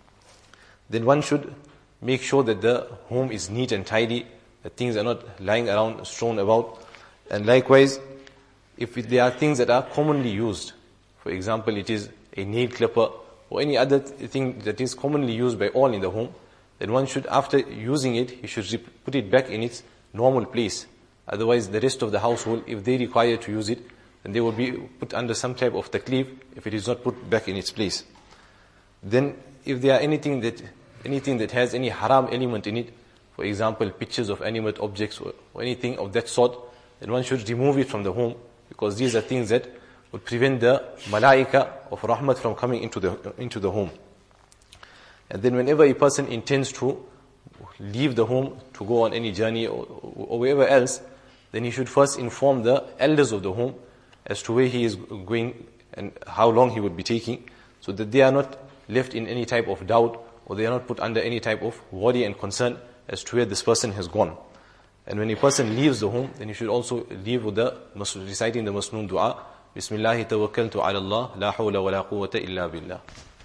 Then one should make sure that the home is neat and tidy, that things are not lying around, strewn about. And likewise, if there are things that are commonly used, for example, it is a nail clipper or any other thing that is commonly used by all in the home, then one should, after using it, he should put it back in its normal place. Otherwise, the rest of the household, if they require to use it, then they will be put under some type of taklif if it is not put back in its place. Then if there are anything that anything that has any haram element in it, for example, pictures of animate objects or, or anything of that sort, then one should remove it from the home, because these are things that would prevent the malaika of rahmat from coming into the into the home. And then whenever a person intends to leave the home to go on any journey or, or wherever else, then he should first inform the elders of the home as to where he is going and how long he would be taking, so that they are not left in any type of doubt, or they are not put under any type of worry and concern as to where this person has gone. And when a person leaves the home, then he should also leave with the reciting the Masnoon dua, Bismillahi tawakkaltu ala Allah, la hawla wa la quwwata illa billah.